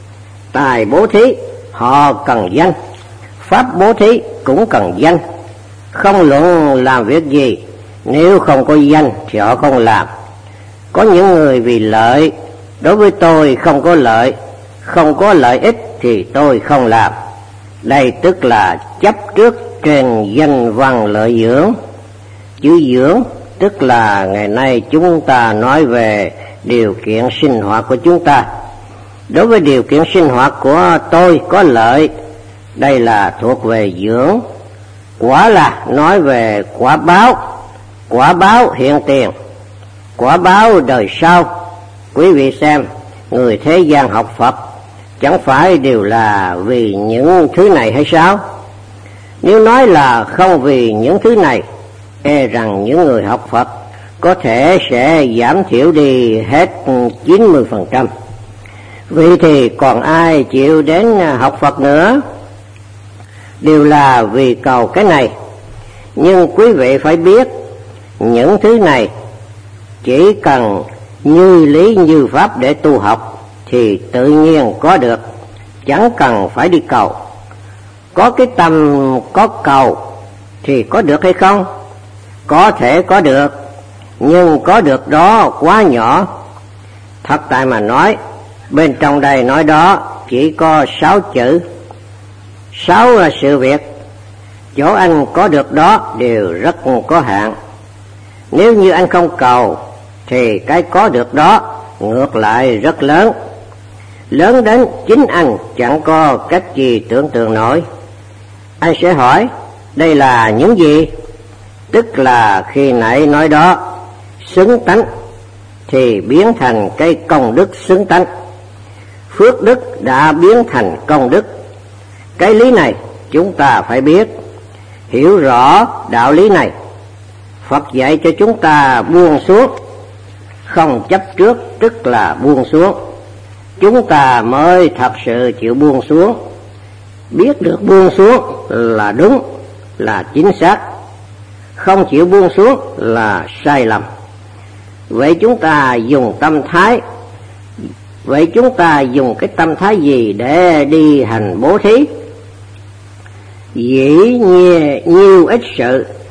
Tài bố thí họ cần danh, pháp bố thí cũng cần danh. Không luận làm việc gì, nếu không có danh thì họ không làm. Có những người vì lợi, đối với tôi không có lợi, không có lợi ích thì tôi không làm. Đây tức là chấp trước trên danh văn lợi dưỡng. Chữ dưỡng tức là ngày nay chúng ta nói về điều kiện sinh hoạt của chúng ta. Đối với điều kiện sinh hoạt của tôi có lợi, đây là thuộc về dưỡng. Quả là nói về quả báo, quả báo hiện tiền, quả báo đời sau. Quý vị xem, người thế gian học Phật chẳng phải đều là vì những thứ này hay sao? Nếu nói là không vì những thứ này, e rằng những người học Phật có thể sẽ giảm thiểu đi hết chín mươi phần trăm. Vì thì còn ai chịu đến học Phật nữa? Đều là vì cầu cái này. Nhưng quý vị phải biết, những thứ này chỉ cần như lý như pháp để tu học thì tự nhiên có được, chẳng cần phải đi cầu. Có cái tâm có cầu thì có được hay không? Có thể có được, nhưng có được đó quá nhỏ. Thật tại mà nói, bên trong đây nói đó chỉ có sáu chữ, sáu là sự việc. Chỗ anh có được đó đều rất có hạn. Nếu như anh không cầu thì cái có được đó ngược lại rất lớn, lớn đến chính anh chẳng có cách gì tưởng tượng nổi. Anh sẽ hỏi, đây là những gì? Tức là khi nãy nói đó, xứng tánh thì biến thành cái công đức xứng tánh. Phước đức đã biến thành công đức. Cái lý này chúng ta phải biết, hiểu rõ đạo lý này. Phật dạy cho chúng ta buông xuống, không chấp trước tức là buông xuống. Chúng ta mới thật sự chịu buông xuống. Biết được buông xuống là đúng, là chính xác. Không chịu buông xuống là sai lầm. Vậy chúng ta dùng tâm thái Vậy chúng ta dùng cái tâm thái gì để đi hành bố thí? Dĩ nhiên nhiều ít sự,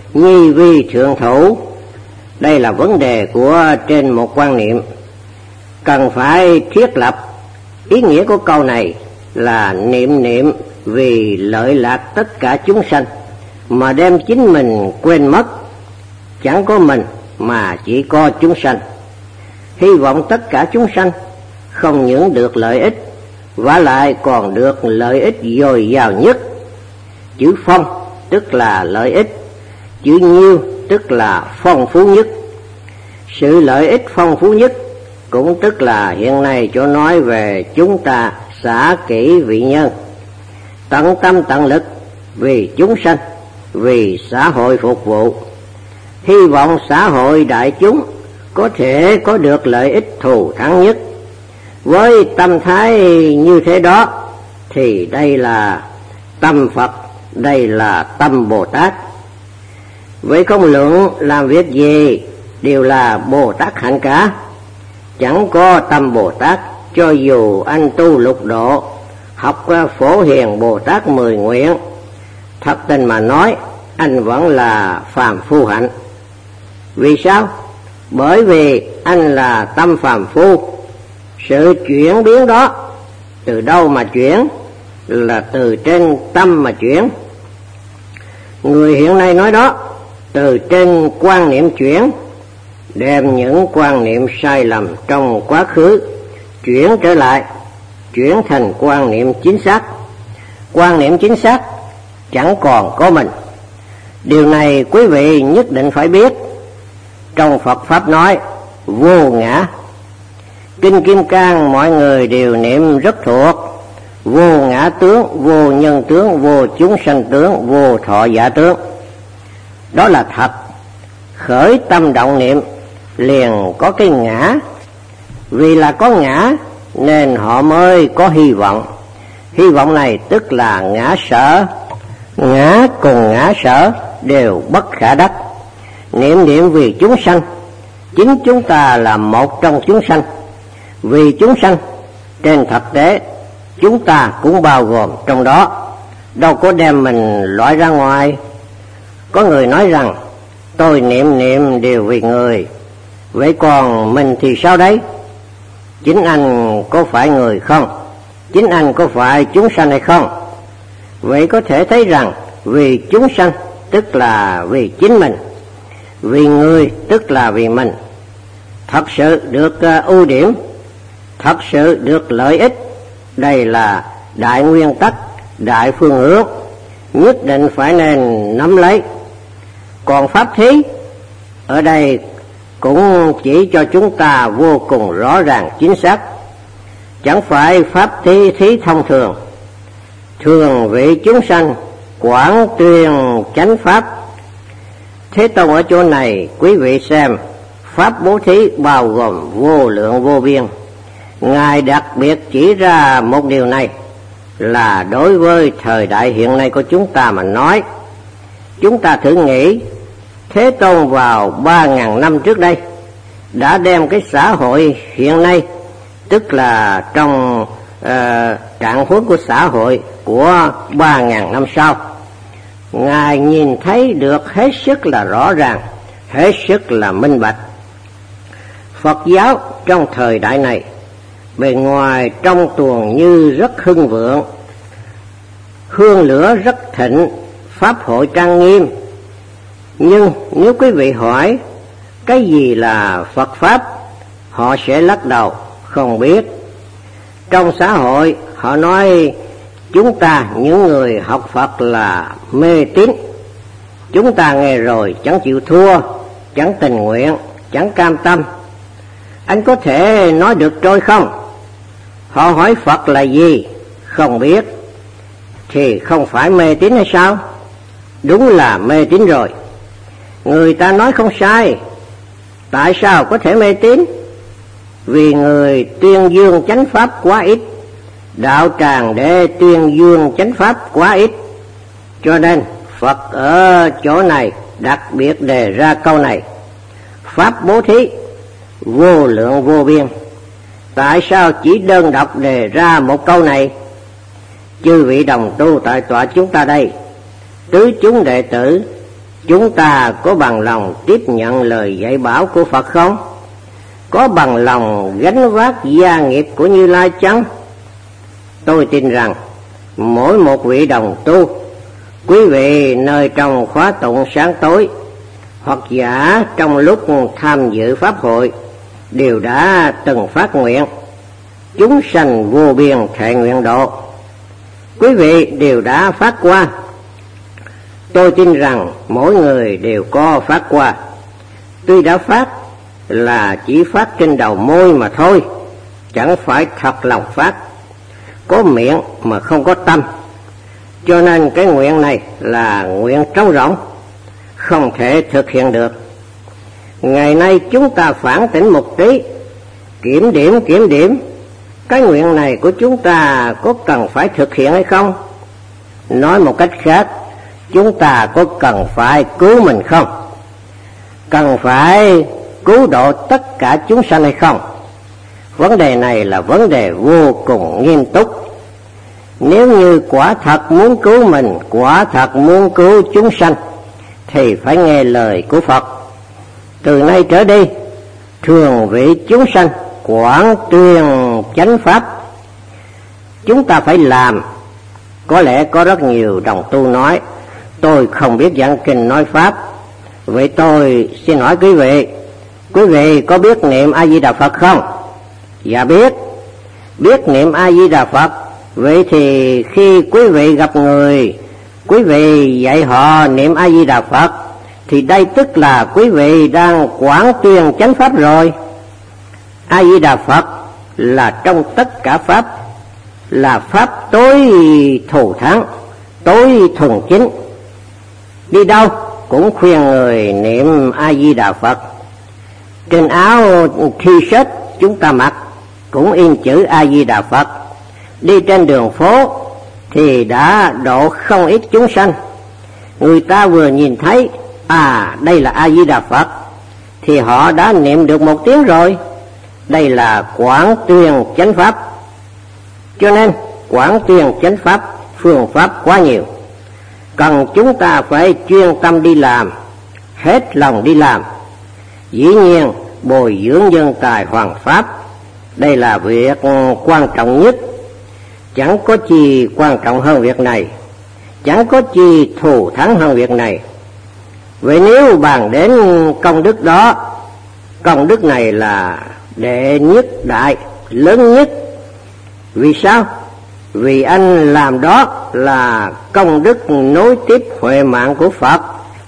nhi vi thượng thủ. Đây là vấn đề của trên một quan niệm. Cần phải thiết lập ý nghĩa của câu này là niệm niệm vì lợi lạc tất cả chúng sanh, mà đem chính mình quên mất. Chẳng có mình mà chỉ có chúng sanh. Hy vọng tất cả chúng sanh không những được lợi ích, vả lại còn được lợi ích dồi dào nhất. Chữ phong tức là lợi ích, chữ nhiêu tức là phong phú nhất. Sự lợi ích phong phú nhất cũng tức là hiện nay chỗ nói về chúng ta xả kỹ vị nhân, tận tâm tận lực vì chúng sanh, vì xã hội phục vụ. Hy vọng xã hội đại chúng có thể có được lợi ích thù thắng nhất. Với tâm thái như thế đó thì đây là tâm Phật, đây là tâm Bồ Tát. Vậy không luận làm việc gì đều là Bồ Tát hạnh cả. Chẳng có tâm Bồ Tát, cho dù anh tu lục độ, học Phổ Hiền Bồ Tát mười nguyện, thật tình mà nói anh vẫn là phàm phu hạnh. Vì sao? Bởi vì anh là tâm phàm phu. Sự chuyển biến đó từ đâu mà chuyển? Là từ trên tâm mà chuyển. Người hiện nay nói đó, từ trên quan niệm chuyển, đem những quan niệm sai lầm trong quá khứ chuyển trở lại, chuyển thành quan niệm chính xác. Quan niệm chính xác chẳng còn có mình. Điều này quý vị nhất định phải biết. Trong Phật Pháp nói vô ngã. Kinh Kim Cang mọi người đều niệm rất thuộc. Vô ngã tướng, vô nhân tướng, vô chúng sanh tướng, vô thọ giả tướng. Đó là thật. Khởi tâm động niệm liền có cái ngã. Vì là có ngã nên họ mới có hy vọng. Hy vọng này tức là ngã sở. Ngã cùng ngã sở đều bất khả đắc. Niệm niệm vì chúng sanh, chính chúng ta là một trong chúng sanh. Vì chúng sanh, trên thực tế chúng ta cũng bao gồm trong đó, đâu có đem mình loại ra ngoài. Có người nói rằng tôi niệm niệm đều vì người, vậy còn mình thì sao đấy? Chính anh có phải người không? Chính anh có phải chúng sanh hay không? Vậy có thể thấy rằng vì chúng sanh tức là vì chính mình, vì người tức là vì mình. Thật sự được ưu điểm, thật sự được lợi ích, đây là đại nguyên tắc, đại phương hướng, nhất định phải nên nắm lấy. Còn pháp thí ở đây cũng chỉ cho chúng ta vô cùng rõ ràng chính xác. Chẳng phải pháp thí thí thông thường. Thường vị chúng sanh quảng tuyên chánh pháp. Thế Tông ở chỗ này quý vị xem, pháp bố thí bao gồm vô lượng vô biên. Ngài đặc biệt chỉ ra một điều này là đối với thời đại hiện nay của chúng ta mà nói. Chúng ta thử nghĩ, Thế Tôn vào ba ngàn năm trước đây đã đem cái xã hội hiện nay, tức là trong uh, trạng huống của xã hội của ba ngàn năm sau, Ngài nhìn thấy được hết sức là rõ ràng, hết sức là minh bạch. Phật giáo trong thời đại này bề ngoài trong tuồng như rất hưng vượng, hương lửa rất thịnh, pháp hội trang nghiêm. Nhưng nếu quý vị hỏi cái gì là Phật Pháp, họ sẽ lắc đầu không biết. Trong xã hội họ nói chúng ta những người học Phật là mê tín. Chúng ta nghe rồi chẳng chịu thua, chẳng tình nguyện, chẳng cam tâm. Anh có thể nói được trôi không? Họ hỏi Phật là gì? Không biết. Thì không phải mê tín hay sao? Đúng là mê tín rồi. Người ta nói không sai. Tại sao có thể mê tín? Vì người tuyên dương chánh pháp quá ít, đạo tràng để tuyên dương chánh pháp quá ít, cho nên Phật ở chỗ này đặc biệt đề ra câu này: pháp bố thí vô lượng vô biên. Tại sao chỉ đơn độc đề ra một câu này? Chư vị đồng tu tại tọa chúng ta đây, tứ chúng đệ tử chúng ta có bằng lòng tiếp nhận lời dạy bảo của Phật không? Có bằng lòng gánh vác gia nghiệp của Như Lai chăng? Tôi tin rằng mỗi một vị đồng tu, quý vị nơi trong khóa tụng sáng tối hoặc giả trong lúc tham dự pháp hội đều đã từng phát nguyện chúng sanh vô biên thệ nguyện độ. Quý vị đều đã phát qua. Tôi tin rằng mỗi người đều có phát qua. Tuy đã phát là chỉ phát trên đầu môi mà thôi, chẳng phải thật lòng phát. Có miệng mà không có tâm, cho nên cái nguyện này là nguyện trống rỗng, không thể thực hiện được. Ngày nay chúng ta phản tỉnh một tí, kiểm điểm kiểm điểm cái nguyện này của chúng ta có cần phải thực hiện hay không? Nói một cách khác, chúng ta có cần phải cứu mình không? Cần phải cứu độ tất cả chúng sanh hay không? Vấn đề này là vấn đề vô cùng nghiêm túc. Nếu như quả thật muốn cứu mình, quả thật muốn cứu chúng sanh, thì phải nghe lời của Phật. Từ nay trở đi, thường vị chúng sanh quảng tuyên chánh pháp. Chúng ta phải làm. Có lẽ có rất nhiều đồng tu nói, tôi không biết giảng kinh nói pháp. Vậy tôi xin hỏi quý vị, quý vị có biết niệm A Di Đà Phật không? Dạ biết. Biết niệm A Di Đà Phật. Vậy thì khi quý vị gặp người, quý vị dạy họ niệm A Di Đà Phật, thì đây tức là quý vị đang quảng tuyên chánh pháp rồi. A Di Đà Phật là trong tất cả pháp, là pháp tối thù thắng, tối thuần chính. Đi đâu cũng khuyên người niệm A Di Đà Phật. Trên áo t-shirt chúng ta mặc cũng in chữ A Di Đà Phật. Đi trên đường phố thì đã độ không ít chúng sanh. Người ta vừa nhìn thấy, à đây là A Di Đà Phật, thì họ đã niệm được một tiếng rồi. Đây là quảng tuyên chánh pháp. Cho nên quảng tuyên chánh pháp, phương pháp quá nhiều, cần chúng ta phải chuyên tâm đi làm, hết lòng đi làm. Dĩ nhiên bồi dưỡng nhân tài hoàn pháp, đây là việc quan trọng nhất. Chẳng có chi quan trọng hơn việc này, chẳng có chi thù thắng hơn việc này. Vậy nếu bàn đến công đức đó, công đức này là đệ nhất đại, lớn nhất. Vì sao? Vì anh làm đó là công đức nối tiếp huệ mạng của Phật.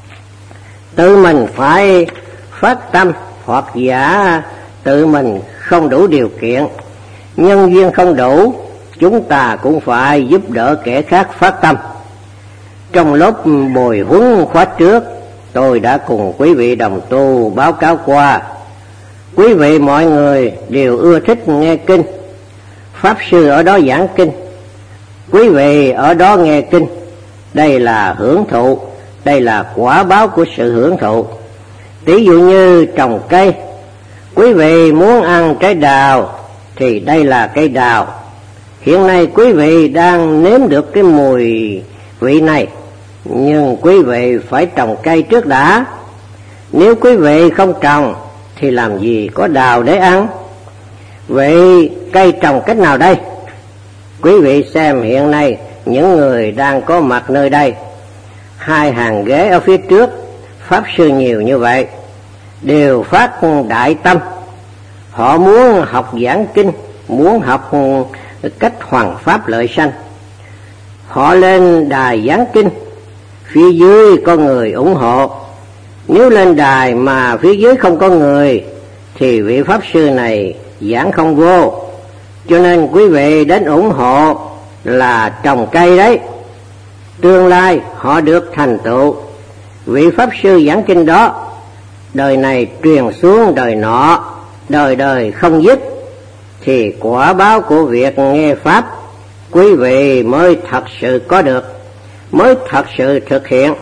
Tự mình phải phát tâm, hoặc giả tự mình không đủ điều kiện, nhân duyên không đủ, chúng ta cũng phải giúp đỡ kẻ khác phát tâm. Trong lớp bồi huấn khóa trước, tôi đã cùng quý vị đồng tu báo cáo qua. Quý vị mọi người đều ưa thích nghe kinh. Pháp sư ở đó giảng kinh, quý vị ở đó nghe kinh. Đây là hưởng thụ, đây là quả báo của sự hưởng thụ. Tỷ dụ như trồng cây, quý vị muốn ăn trái đào thì đây là cây đào. Hiện nay quý vị đang nếm được cái mùi vị này, nhưng quý vị phải trồng cây trước đã. Nếu quý vị không trồng thì làm gì có đào để ăn? Vậy cây trồng cách nào đây? Quý vị xem hiện nay những người đang có mặt nơi đây, hai hàng ghế ở phía trước, pháp sư nhiều như vậy, đều phát đại tâm. Họ muốn học giảng kinh, muốn học cách hoằng pháp lợi sanh. Họ lên đài giảng kinh, phía dưới có người ủng hộ. Nếu lên đài mà phía dưới không có người thì vị pháp sư này giảng không vô. Cho nên quý vị đến ủng hộ là trồng cây đấy. Tương lai họ được thành tựu. Vị pháp sư giảng kinh đó, đời này truyền xuống đời nọ, đời đời không dứt, thì quả báo của việc nghe pháp quý vị mới thật sự có được, mới thật sự thực hiện.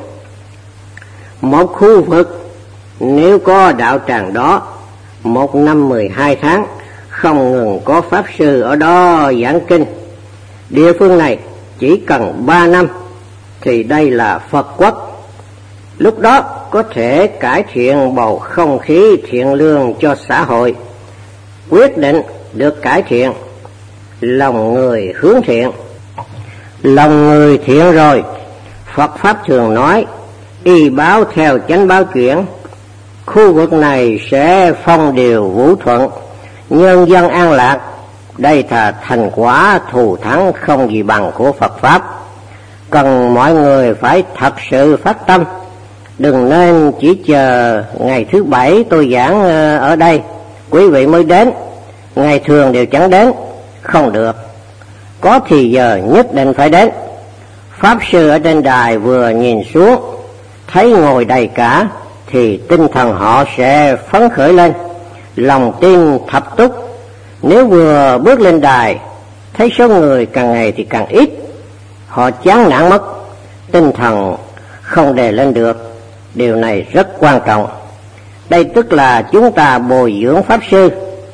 Một khu vực nếu có đạo tràng đó, một năm mười hai tháng không ngừng có pháp sư ở đó giảng kinh. Địa phương này chỉ cần ba năm thì đây là Phật quốc. Lúc đó có thể cải thiện bầu không khí thiện lương cho xã hội. Quyết định được cải thiện, lòng người hướng thiện. Lòng người thiện rồi, Phật Pháp thường nói, y báo theo chánh báo chuyển, khu vực này sẽ phong điều vũ thuận, nhân dân an lạc. Đây là thành quả thù thắng không gì bằng của Phật Pháp. Cần mọi người phải thật sự phát tâm, đừng nên chỉ chờ ngày thứ bảy tôi giảng ở đây, quý vị mới đến, ngày thường đều chẳng đến, không được. Có thì giờ nhất định phải đến. Pháp sư ở trên đài vừa nhìn xuống, thấy ngồi đầy cả, thì tinh thần họ sẽ phấn khởi lên, lòng tin thập túc. Nếu vừa bước lên đài, thấy số người càng ngày thì càng ít, họ chán nản mất, tinh thần không đề lên được. Điều này rất quan trọng. Đây tức là chúng ta bồi dưỡng Pháp sư,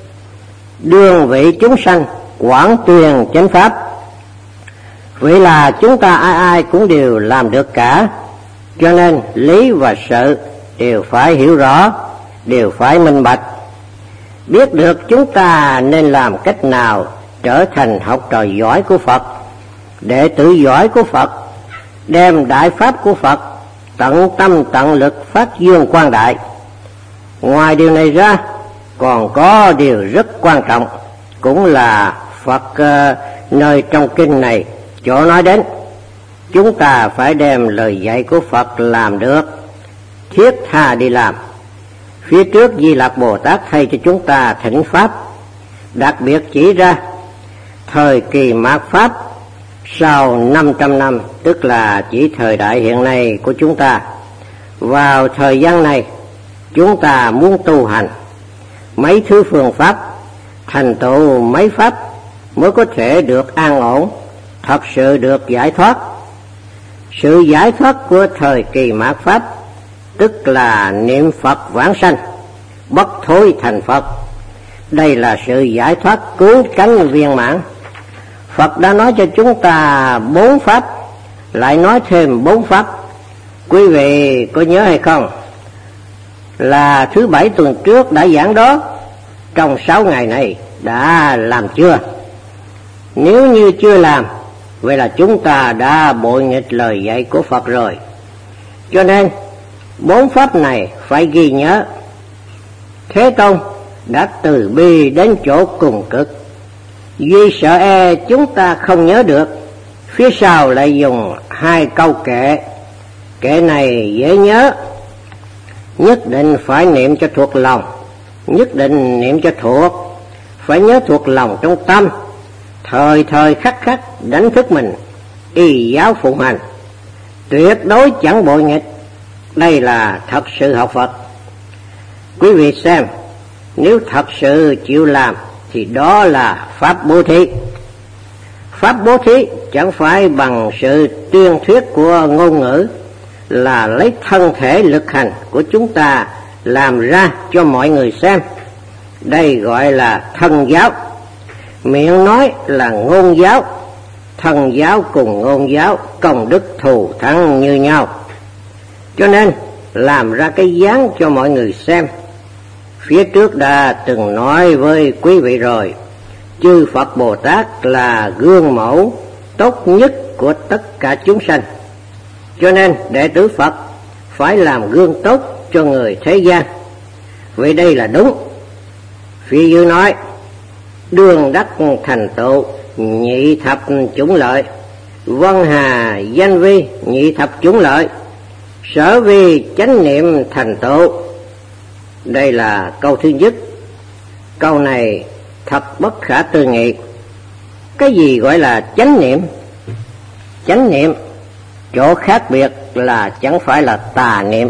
đương vị chúng sanh, quảng tuyên chánh Pháp. Vậy là chúng ta ai ai cũng đều làm được cả, cho nên lý và sự đều phải hiểu rõ, đều phải minh bạch. Biết được chúng ta nên làm cách nào trở thành học trò giỏi của Phật, đệ tử giỏi của Phật, đem đại pháp của Phật tận tâm tận lực phát dương quang đại. Ngoài điều này ra, còn có điều rất quan trọng, cũng là Phật uh, nơi trong kinh này chỗ nói đến. Chúng ta phải đem lời dạy của Phật làm được, thiết tha đi làm. Phía trước Di Lặc Bồ Tát thay cho chúng ta thỉnh Pháp, đặc biệt chỉ ra thời kỳ mạt Pháp sau năm trăm năm, tức là chỉ thời đại hiện nay của chúng ta. Vào thời gian này, chúng ta muốn tu hành mấy thứ phương pháp, thành tựu mấy pháp mới có thể được an ổn, thật sự được giải thoát. Sự giải thoát của thời kỳ mạt Pháp tức là niệm Phật vãng sanh, bất thối thành Phật. Đây là sự giải thoát cứu cánh viên mãn. Phật đã nói cho chúng ta bốn pháp, lại nói thêm bốn pháp. Quý vị có nhớ hay không? Là thứ bảy tuần trước đã giảng đó, trong sáu ngày này đã làm chưa? Nếu như chưa làm, vậy là chúng ta đã bội nghịch lời dạy của Phật rồi. Cho nên bốn pháp này phải ghi nhớ. Thế Tôn đã từ bi đến chỗ cùng cực, vì sợ e chúng ta không nhớ được, phía sau lại dùng hai câu kệ. Kệ này dễ nhớ, nhất định phải niệm cho thuộc lòng, nhất định niệm cho thuộc, phải nhớ thuộc lòng trong tâm, thời thời khắc khắc đánh thức mình, y giáo phụng hành, tuyệt đối chẳng bội nghịch. Đây là thật sự học Phật. Quý vị xem, nếu thật sự chịu làm thì đó là pháp bố thí. Pháp bố thí chẳng phải bằng sự tuyên thuyết của ngôn ngữ, là lấy thân thể lực hành của chúng ta làm ra cho mọi người xem. Đây gọi là thân giáo. Miệng nói là ngôn giáo, thân giáo cùng ngôn giáo công đức thù thắng như nhau. Cho nên làm ra cái dáng cho mọi người xem. Phía trước đã từng nói với quý vị rồi, chư Phật Bồ Tát là gương mẫu tốt nhất của tất cả chúng sanh. Cho nên đệ tử Phật phải làm gương tốt cho người thế gian. Vậy đây là đúng. Phía dưới nói, đường đắc thành tựu nhị thập chủng lợi, vân hà danh vi nhị thập chủng lợi, sở vi chánh niệm thành tựu. Đây là câu thứ nhất. Câu này thật bất khả tư nghị. Cái gì gọi là chánh niệm? Chánh niệm chỗ khác biệt là chẳng phải là tà niệm.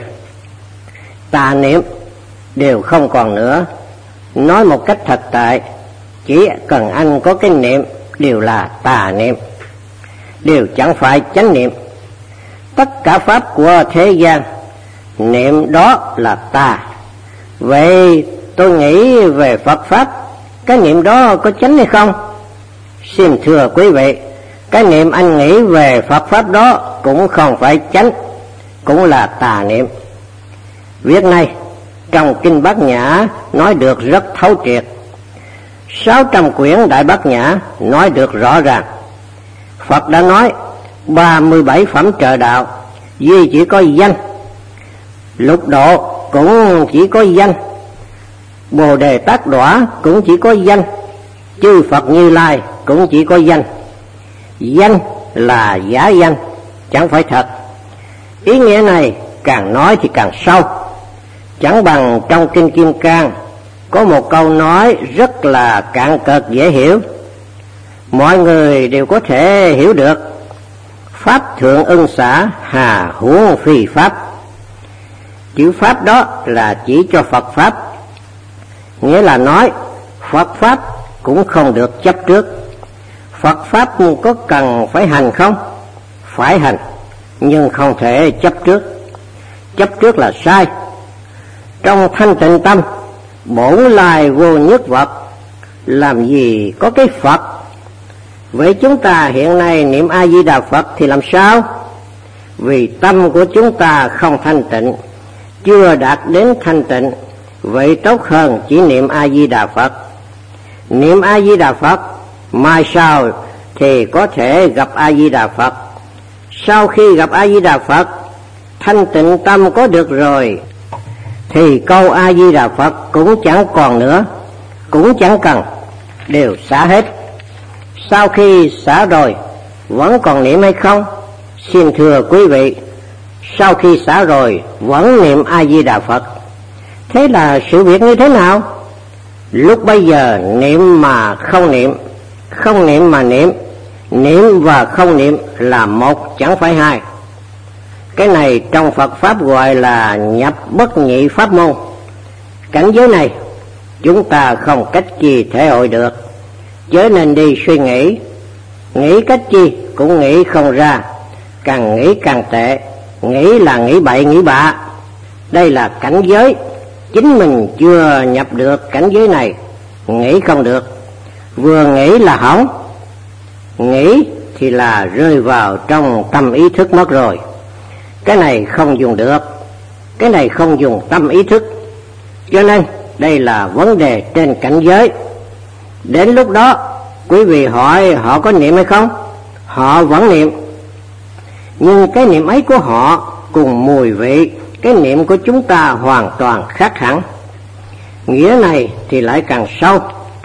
Tà niệm đều không còn nữa. Nói một cách thật tại, chỉ cần anh có cái niệm đều là tà niệm, đều chẳng phải chánh niệm. Tất cả pháp của thế gian niệm đó là tà. Vậy tôi nghĩ về Phật Pháp, cái niệm đó có chánh hay không? Xin thưa quý vị, cái niệm anh nghĩ về Phật Pháp đó cũng không phải chánh. cũng là tà niệm. Việc này trong Kinh Bát Nhã nói được rất thấu triệt. Sáu trăm quyển Đại Bát Nhã nói được rõ ràng. Phật đã nói ba mươi bảy phẩm trợ đạo, duy chỉ có danh. Lục độ cũng chỉ có danh. Bồ Đề Tát Đọa cũng chỉ có danh. Chư Phật Như Lai cũng chỉ có danh. Danh là giả danh, chẳng phải thật. Ý nghĩa này càng nói thì càng sâu. Chẳng bằng trong Kinh Kim Cang có một câu nói rất là cạn cợt dễ hiểu, mọi người đều có thể hiểu được: Pháp thượng ưng xả, hà huống phi pháp. Chữ Pháp đó là chỉ cho Phật Pháp, nghĩa là nói Phật Pháp cũng không được chấp trước. Phật Pháp có cần phải hành không? Phải hành, nhưng không thể chấp trước. Chấp trước là sai. Trong thanh tịnh tâm, bổn lai vô nhất vật, làm gì có cái Phật. Vậy chúng ta hiện nay niệm A Di Đà Phật thì làm sao? Vì tâm của chúng ta không thanh tịnh, chưa đạt đến thanh tịnh. Vậy tốt hơn chỉ niệm A Di Đà Phật. Niệm A Di Đà Phật, mai sau thì có thể gặp A Di Đà Phật. Sau khi gặp A Di Đà Phật, thanh tịnh tâm có được rồi, thì câu A Di Đà Phật cũng chẳng còn nữa, cũng chẳng cần, đều xả hết. Sau khi xả rồi, vẫn còn niệm hay không? Xin thưa quý vị, sau khi xả rồi vẫn niệm A Di Đà Phật. Thế là sự việc như thế nào? Lúc bây giờ niệm mà không niệm, không niệm mà niệm, niệm và không niệm là một, chẳng phải hai. Cái này trong Phật Pháp gọi là nhập bất nhị pháp môn. Cảnh giới này chúng ta không cách chi thể hội được, chớ nên đi suy nghĩ. Nghĩ cách chi cũng nghĩ không ra, càng nghĩ càng tệ, nghĩ là nghĩ bậy nghĩ bạ. Đây là cảnh giới, chính mình chưa nhập được cảnh giới này, nghĩ không được. Vừa nghĩ là hỏng, nghĩ thì là rơi vào trong tâm ý thức mất rồi. Cái này không dùng được, cái này không dùng tâm ý thức. Cho nên đây là vấn đề trên cảnh giới. Đến lúc đó quý vị hỏi họ có niệm hay không? Họ vẫn niệm, nhưng cái niệm ấy của họ cùng mùi vị cái niệm của chúng ta hoàn toàn khác hẳn. Nghĩa này thì lại càng sâu,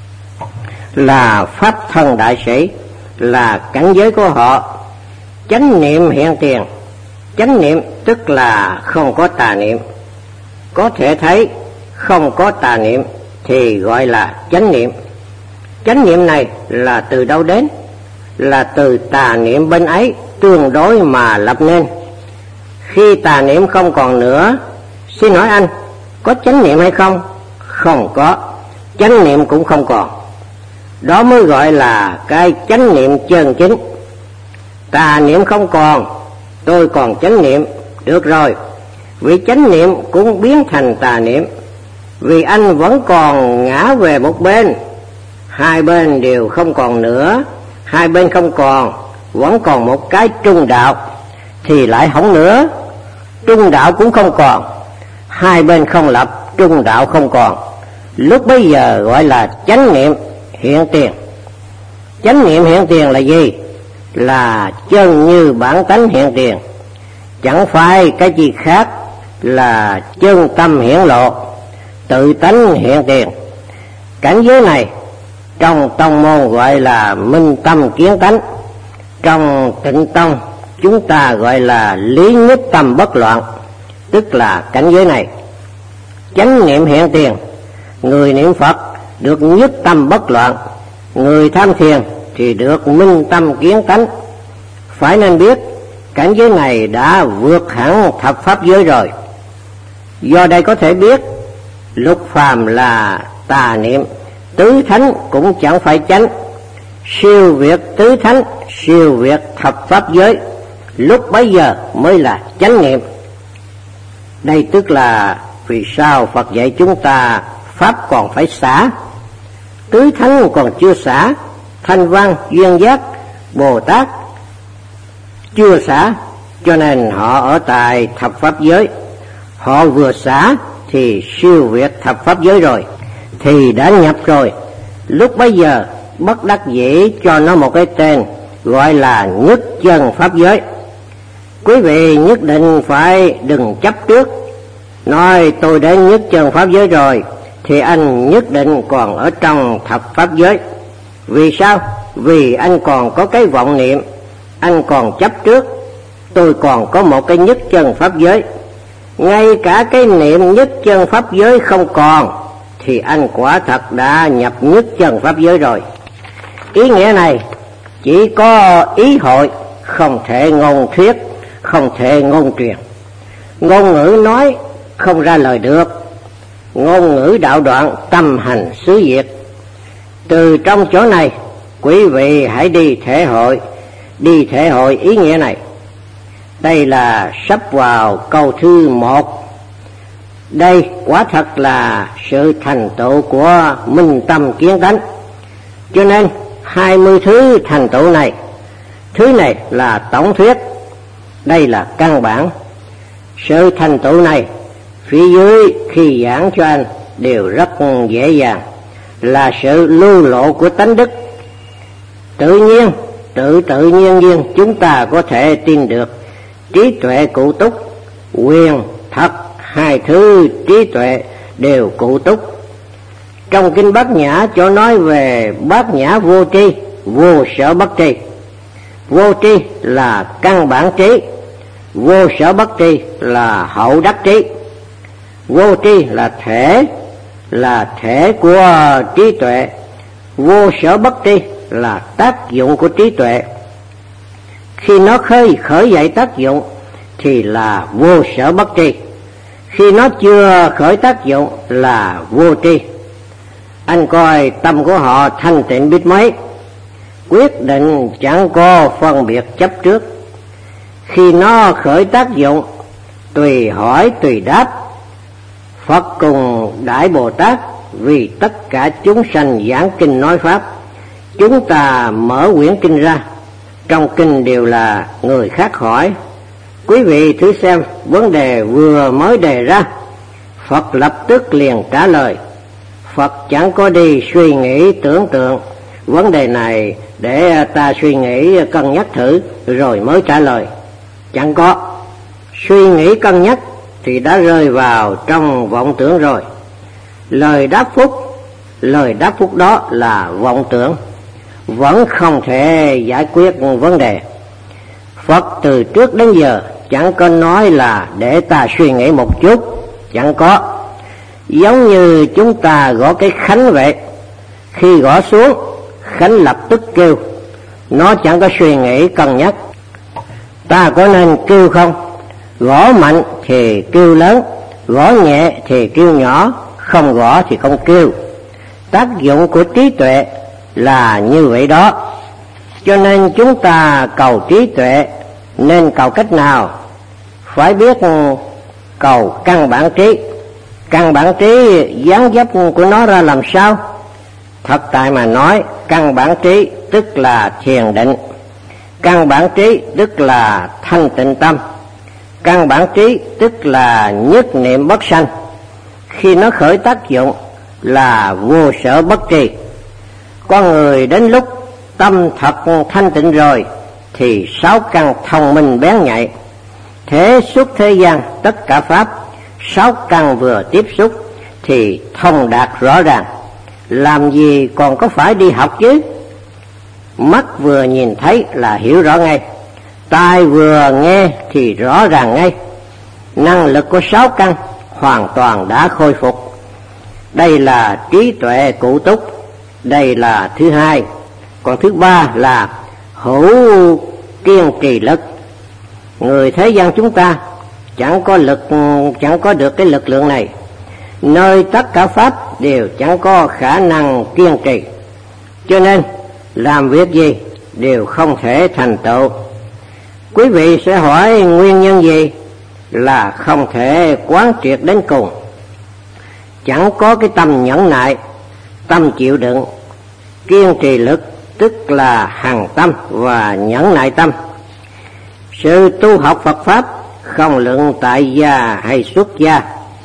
là pháp thân đại sĩ, là cảnh giới của họ. Chánh niệm hiện tiền. Chánh niệm tức là không có tà niệm. Có thể thấy không có tà niệm thì gọi là chánh niệm. Chánh niệm này là từ đâu đến? Là từ tà niệm bên ấy tương đối mà lập nên. Khi tà niệm không còn nữa, xin hỏi anh, có chánh niệm hay không? Không có, chánh niệm cũng không còn. Đó mới gọi là cái chánh niệm chân chính. Tà niệm không còn, tôi còn chánh niệm, được rồi. Vì chánh niệm cũng biến thành tà niệm, vì anh vẫn còn ngã về một bên. Hai bên đều không còn nữa, hai bên không còn, vẫn còn một cái trung đạo, thì lại hỏng nữa. Trung đạo cũng không còn, hai bên không lập, trung đạo không còn. Lúc bấy giờ gọi là chánh niệm hiện tiền. Chánh niệm hiện tiền là gì? Là chân như bản tánh hiện tiền, chẳng phải cái gì khác, là chân tâm hiển lộ, tự tánh hiện tiền. Cảnh giới này trong tông môn gọi là minh tâm kiến tánh, trong Tịnh tông chúng ta gọi là lý nhất tâm bất loạn, tức là cảnh giới này. Chánh niệm hiện tiền, người niệm Phật được nhất tâm bất loạn, người tham thiền thì được minh tâm kiến tánh. Phải nên biết cảnh giới này đã vượt hẳn thập pháp giới rồi. Do đây có thể biết lục phàm là tà niệm, tứ thánh cũng chẳng phải chánh. Siêu việt tứ thánh, siêu việt thập pháp giới, lúc bấy giờ mới là chánh niệm. Đây tức là vì sao Phật dạy chúng ta pháp còn phải xả, tứ thánh còn chưa xả, Thanh Văn, Duyên Giác, Bồ Tát chưa xả, cho nên họ ở tại thập pháp giới. Họ vừa xả thì siêu việt thập pháp giới rồi, thì đã nhập rồi. Lúc bấy giờ bất đắc dĩ cho nó một cái tên gọi là nhất chân pháp giới. Quý vị nhất định phải đừng chấp trước, nói tôi đến nhất chân pháp giới rồi thì anh nhất định còn ở trong thập pháp giới. Vì sao? Vì anh còn có cái vọng niệm, anh còn chấp trước tôi còn có một cái nhất chân pháp giới. Ngay cả cái niệm nhất chân pháp giới không còn thì anh quả thật đã nhập nhất chân pháp giới rồi. Ý nghĩa này chỉ có ý hội, không thể ngôn thuyết, không thể ngôn truyền. Ngôn ngữ nói không ra lời được, ngôn ngữ đạo đoạn, tâm hành xứ diệt. Từ trong chỗ này quý vị hãy đi thể hội, đi thể hội ý nghĩa này. Đây là sắp vào câu thứ một. Đây quả thật là sự thành tựu của minh tâm kiến tánh. Cho nên hai mươi thứ thành tựu này, thứ này là tổng thuyết, đây là căn bản. Sự thành tựu này phía dưới khi giảng cho anh đều rất dễ dàng, là sự lưu lộ của tánh đức. Tự nhiên, tự tự nhiên nhiên chúng ta có thể tin được trí tuệ cụ túc, quyền, thật, hai thứ trí tuệ đều cụ túc. Trong kinh Bát Nhã chỗ nói về Bát Nhã vô tri, vô sở bất tri. Vô tri là căn bản trí, vô sở bất tri là hậu đắc trí. Vô tri là thể, là thể của trí tuệ. Vô sở bất tri là tác dụng của trí tuệ. Khi nó khơi khởi dậy tác dụng thì là vô sở bất tri, khi nó chưa khởi tác dụng là vô tri. Anh coi tâm của họ thanh tịnh biết mấy, quyết định chẳng có phân biệt chấp trước. Khi nó khởi tác dụng, tùy hỏi tùy đáp. Phật cùng Đại Bồ Tát vì tất cả chúng sanh giảng kinh nói pháp. Chúng ta mở quyển kinh ra, trong kinh đều là người khác hỏi. Quý vị thử xem, vấn đề vừa mới đề ra, Phật lập tức liền trả lời. Phật chẳng có đi suy nghĩ tưởng tượng vấn đề này để ta suy nghĩ cân nhắc thử rồi mới trả lời. Chẳng có. Suy nghĩ cân nhắc thì đã rơi vào trong vọng tưởng rồi. Lời đáp phúc, lời đáp phúc đó là vọng tưởng, vẫn không thể giải quyết vấn đề. Phật từ trước đến giờ chẳng có nói là để ta suy nghĩ một chút, chẳng có. Giống như chúng ta gõ cái khánh vậy, khi gõ xuống, khánh lập tức kêu, nó chẳng có suy nghĩ cân nhắc. Ta có nên kêu không? Gõ mạnh thì kêu lớn, gõ nhẹ thì kêu nhỏ, không gõ thì không kêu. Tác dụng của trí tuệ là như vậy đó. Cho nên chúng ta cầu trí tuệ nên cầu cách nào? Phải biết cầu căn bản trí. Căn bản trí dáng dấp của nó ra làm sao? Thật tại mà nói, căn bản trí tức là thiền định, căn bản trí tức là thanh tịnh tâm, căn bản trí tức là nhất niệm bất sanh. Khi nó khởi tác dụng là vô sở bất tri. Con người đến lúc tâm thật thanh tịnh rồi thì sáu căn thông minh bén nhạy. Thế xuất thế gian tất cả pháp, sáu căn vừa tiếp xúc thì thông đạt rõ ràng. Làm gì còn có phải đi học chứ? Mắt vừa nhìn thấy là hiểu rõ ngay, tai vừa nghe thì rõ ràng ngay. Năng lực của sáu căn hoàn toàn đã khôi phục. Đây là trí tuệ cụ túc, đây là thứ hai. Còn thứ ba là hữu kiên trì lực. Người thế gian chúng ta chẳng có lực, chẳng có được cái lực lượng này. Nơi tất cả pháp đều chẳng có khả năng kiên trì, cho nên làm việc gì đều không thể thành tựu. Quý vị sẽ hỏi nguyên nhân gì? Là không thể quán triệt đến cùng, chẳng có cái tâm nhẫn nại, tâm chịu đựng. Kiên trì lực tức là hằng tâm và nhẫn nại tâm. Sự tu học Phật Pháp không luận tại gia hay xuất gia.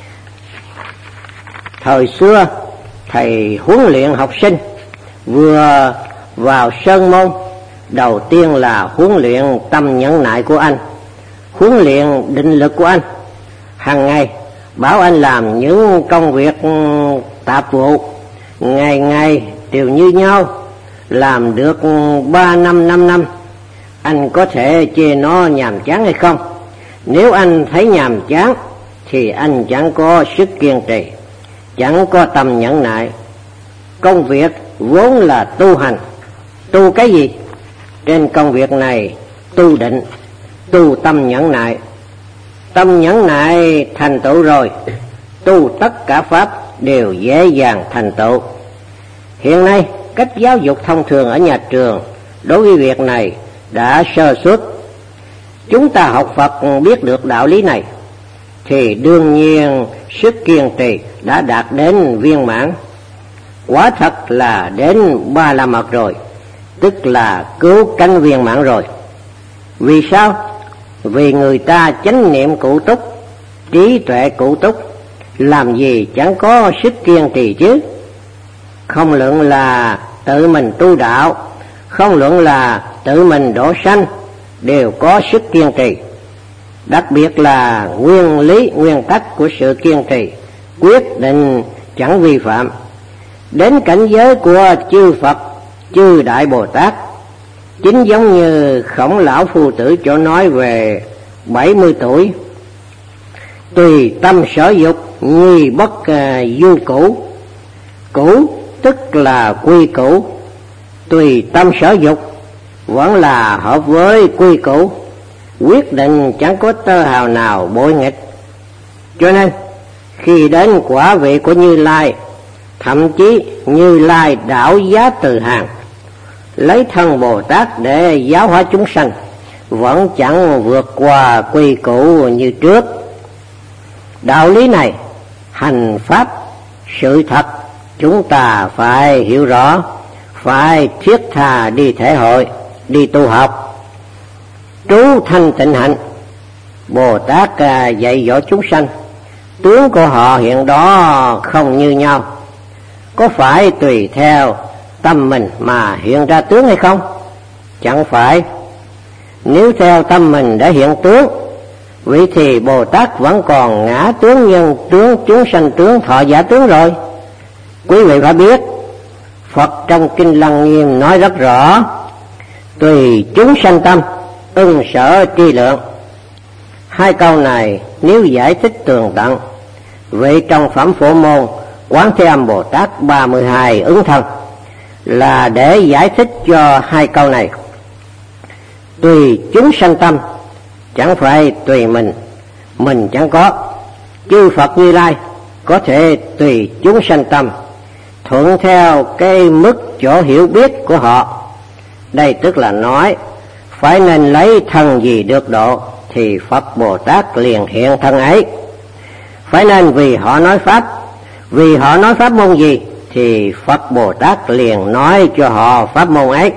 Thời xưa, thầy huấn luyện học sinh vừa vào sơn môn, đầu tiên là huấn luyện tâm nhẫn nại của anh, huấn luyện định lực của anh. Hàng ngày bảo anh làm những công việc tạp vụ, ngày ngày đều như nhau, làm được ba năm năm năm. Anh có thể chê nó nhàm chán hay không? Nếu anh thấy nhàm chán thì anh chẳng có sức kiên trì, chẳng có tâm nhẫn nại. Công việc vốn là tu hành. Tu cái gì? Trên công việc này tu định, tu tâm nhẫn nại. Tâm nhẫn nại thành tựu rồi, tu tất cả pháp đều dễ dàng thành tựu. Hiện nay cách giáo dục thông thường ở nhà trường đối với việc này đã sơ suất. Chúng ta học Phật biết được đạo lý này thì đương nhiên sức kiên trì đã đạt đến viên mãn. Quả thật là đến ba la mật rồi, tức là cứu cánh viên mãn rồi. Vì sao? Vì người ta chánh niệm cụ túc, trí tuệ cụ túc, làm gì chẳng có sức kiên trì chứ. Không luận là tự mình tu đạo, không luận là tự mình độ sanh, đều có sức kiên trì. Đặc biệt là nguyên lý nguyên tắc của sự kiên trì, quyết định chẳng vi phạm. Đến cảnh giới của chư Phật, chư Đại Bồ Tát, chính giống như Khổng Lão Phu Tử chỗ nói về bảy mươi tuổi: tùy tâm sở dục, nhi bất uh, du cũ. Cũ tức là quy củ, tùy tâm sở dục vẫn là hợp với quy củ, quyết định chẳng có tơ hào nào bội nghịch. Cho nên khi đến quả vị của Như Lai, thậm chí Như Lai đảo giá từ hàng, lấy thân Bồ Tát để giáo hóa chúng sanh, vẫn chẳng vượt qua quy củ như trước. Đạo lý này, hành pháp, sự thật, chúng ta phải hiểu rõ, phải thiết tha đi thể hội, đi tu học. Trú thanh tịnh hạnh, Bồ Tát dạy dỗ chúng sanh, tướng của họ hiện đó không như nhau. Có phải tùy theo tâm mình mà hiện ra tướng hay không? Chẳng phải. Nếu theo tâm mình đã hiện tướng, vậy thì Bồ Tát vẫn còn ngã tướng, nhân tướng, chúng sanh tướng, thọ giả tướng rồi. Quý vị phải biết, Phật trong Kinh Lăng Nghiêm nói rất rõ: tùy chúng sanh tâm, ưng sở tri lượng. Hai câu này nếu giải thích tường tận, vậy trong phẩm Phổ Môn Quán Thế Âm Bồ Tát ba mươi hai ứng thân là để giải thích cho hai câu này. Tùy chúng sanh tâm chẳng phải tùy mình, mình chẳng có. Chư Phật Như Lai có thể tùy chúng sanh tâm, thuận theo cái mức chỗ hiểu biết của họ. Đây tức là nói, phải nên lấy thân gì được độ thì Phật Bồ Tát liền hiện thân ấy. Phải nên vì họ nói pháp, vì họ nói pháp môn gì thì Phật Bồ Tát liền nói cho họ pháp môn ấy.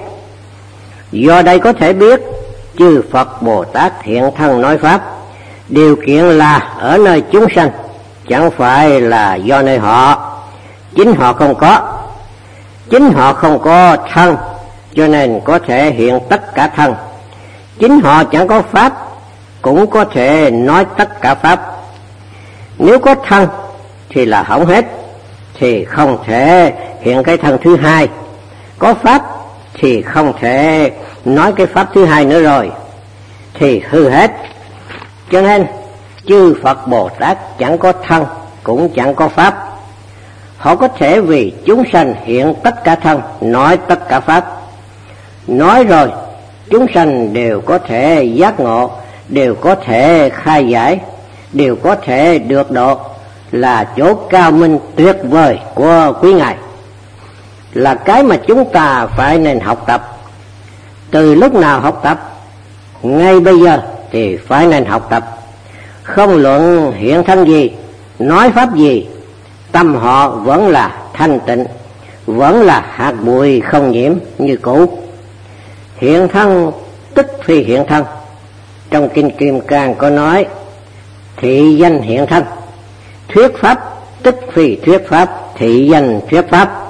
Do đây có thể biết chư Phật Bồ Tát hiện thân nói pháp, điều kiện là ở nơi chúng sanh, chẳng phải là do nơi họ. Chính họ không có, chính họ không có thân, cho nên có thể hiện tất cả thân. Chính họ chẳng có pháp, cũng có thể nói tất cả pháp. Nếu có thân thì là hỏng hết, thì không thể hiện cái thân thứ hai. Có pháp thì không thể nói cái pháp thứ hai nữa rồi, thì hư hết. Cho nên chư Phật Bồ Tát chẳng có thân, cũng chẳng có pháp. Họ có thể vì chúng sanh hiện tất cả thân, nói tất cả pháp. Nói rồi, chúng sanh đều có thể giác ngộ, đều có thể khai giải, đều có thể được độ, là chỗ cao minh tuyệt vời của quý ngài, là cái mà chúng ta phải nên học tập. Từ lúc nào học tập? Ngay bây giờ thì phải nên học tập. Không luận hiện thân gì, nói pháp gì, tâm họ vẫn là thanh tịnh, vẫn là hạt bụi không nhiễm như cũ. Hiện thân tức phi hiện thân, Trong Kinh Kim Cang có nói thị danh hiện thân, thuyết pháp tức phi thuyết pháp, thị danh thuyết pháp.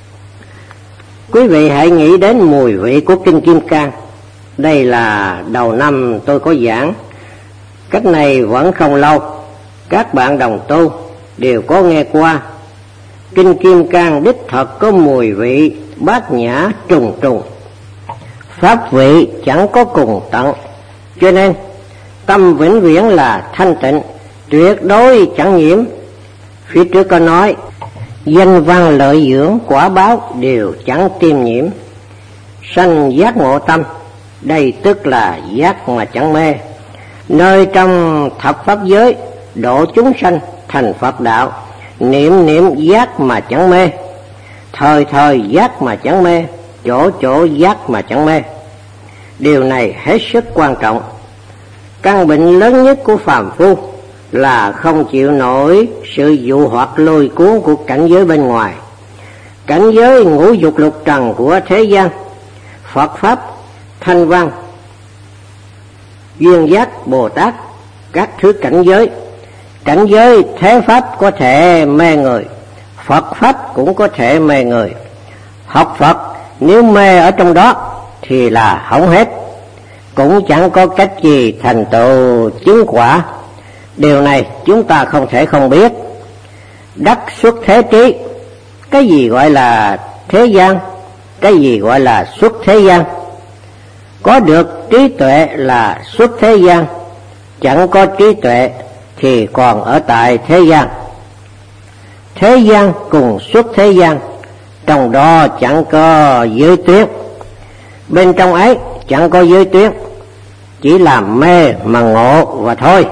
Quý vị hãy nghĩ đến mùi vị của Kinh Kim Cang. Đây là đầu năm tôi có giảng, cách này vẫn không lâu, các bạn đồng tu đều có nghe qua. Kinh Kim Cang đích thật có mùi vị bát nhã trùng trùng, pháp vị chẳng có cùng tận, cho nên tâm vĩnh viễn là thanh tịnh, tuyệt đối chẳng nhiễm. Phía trước có nói danh văn lợi dưỡng quả báo đều chẳng tiêm nhiễm. Sanh giác ngộ tâm, đây tức là giác mà chẳng mê. Nơi trong thập pháp giới độ chúng sanh thành Phật đạo, niệm niệm giác mà chẳng mê, thời thời giác mà chẳng mê, chỗ chỗ giác mà chẳng mê. Điều này hết sức quan trọng. Căn bệnh lớn nhất của phàm phu là không chịu nổi sự dụ hoặc lôi cuốn của cảnh giới bên ngoài, cảnh giới ngũ dục lục trần của thế gian. Phật pháp, thanh văn, duyên giác, Bồ Tát, các thứ cảnh giới. Cảnh giới thế pháp có thể mê người, Phật pháp cũng có thể mê người. Học Phật nếu mê ở trong đó thì là hỏng hết, cũng chẳng có cách gì thành tựu chứng quả. Điều này chúng ta không thể không biết. Đắc xuất thế trí, cái gì gọi là thế gian, cái gì gọi là xuất thế gian. Có được trí tuệ là xuất thế gian, chẳng có trí tuệ thì còn ở tại thế gian. Thế gian cùng xuất thế gian, trong đó chẳng có giới tuyến, bên trong ấy chẳng có giới tuyến, chỉ làm mê mà ngộ và thôi.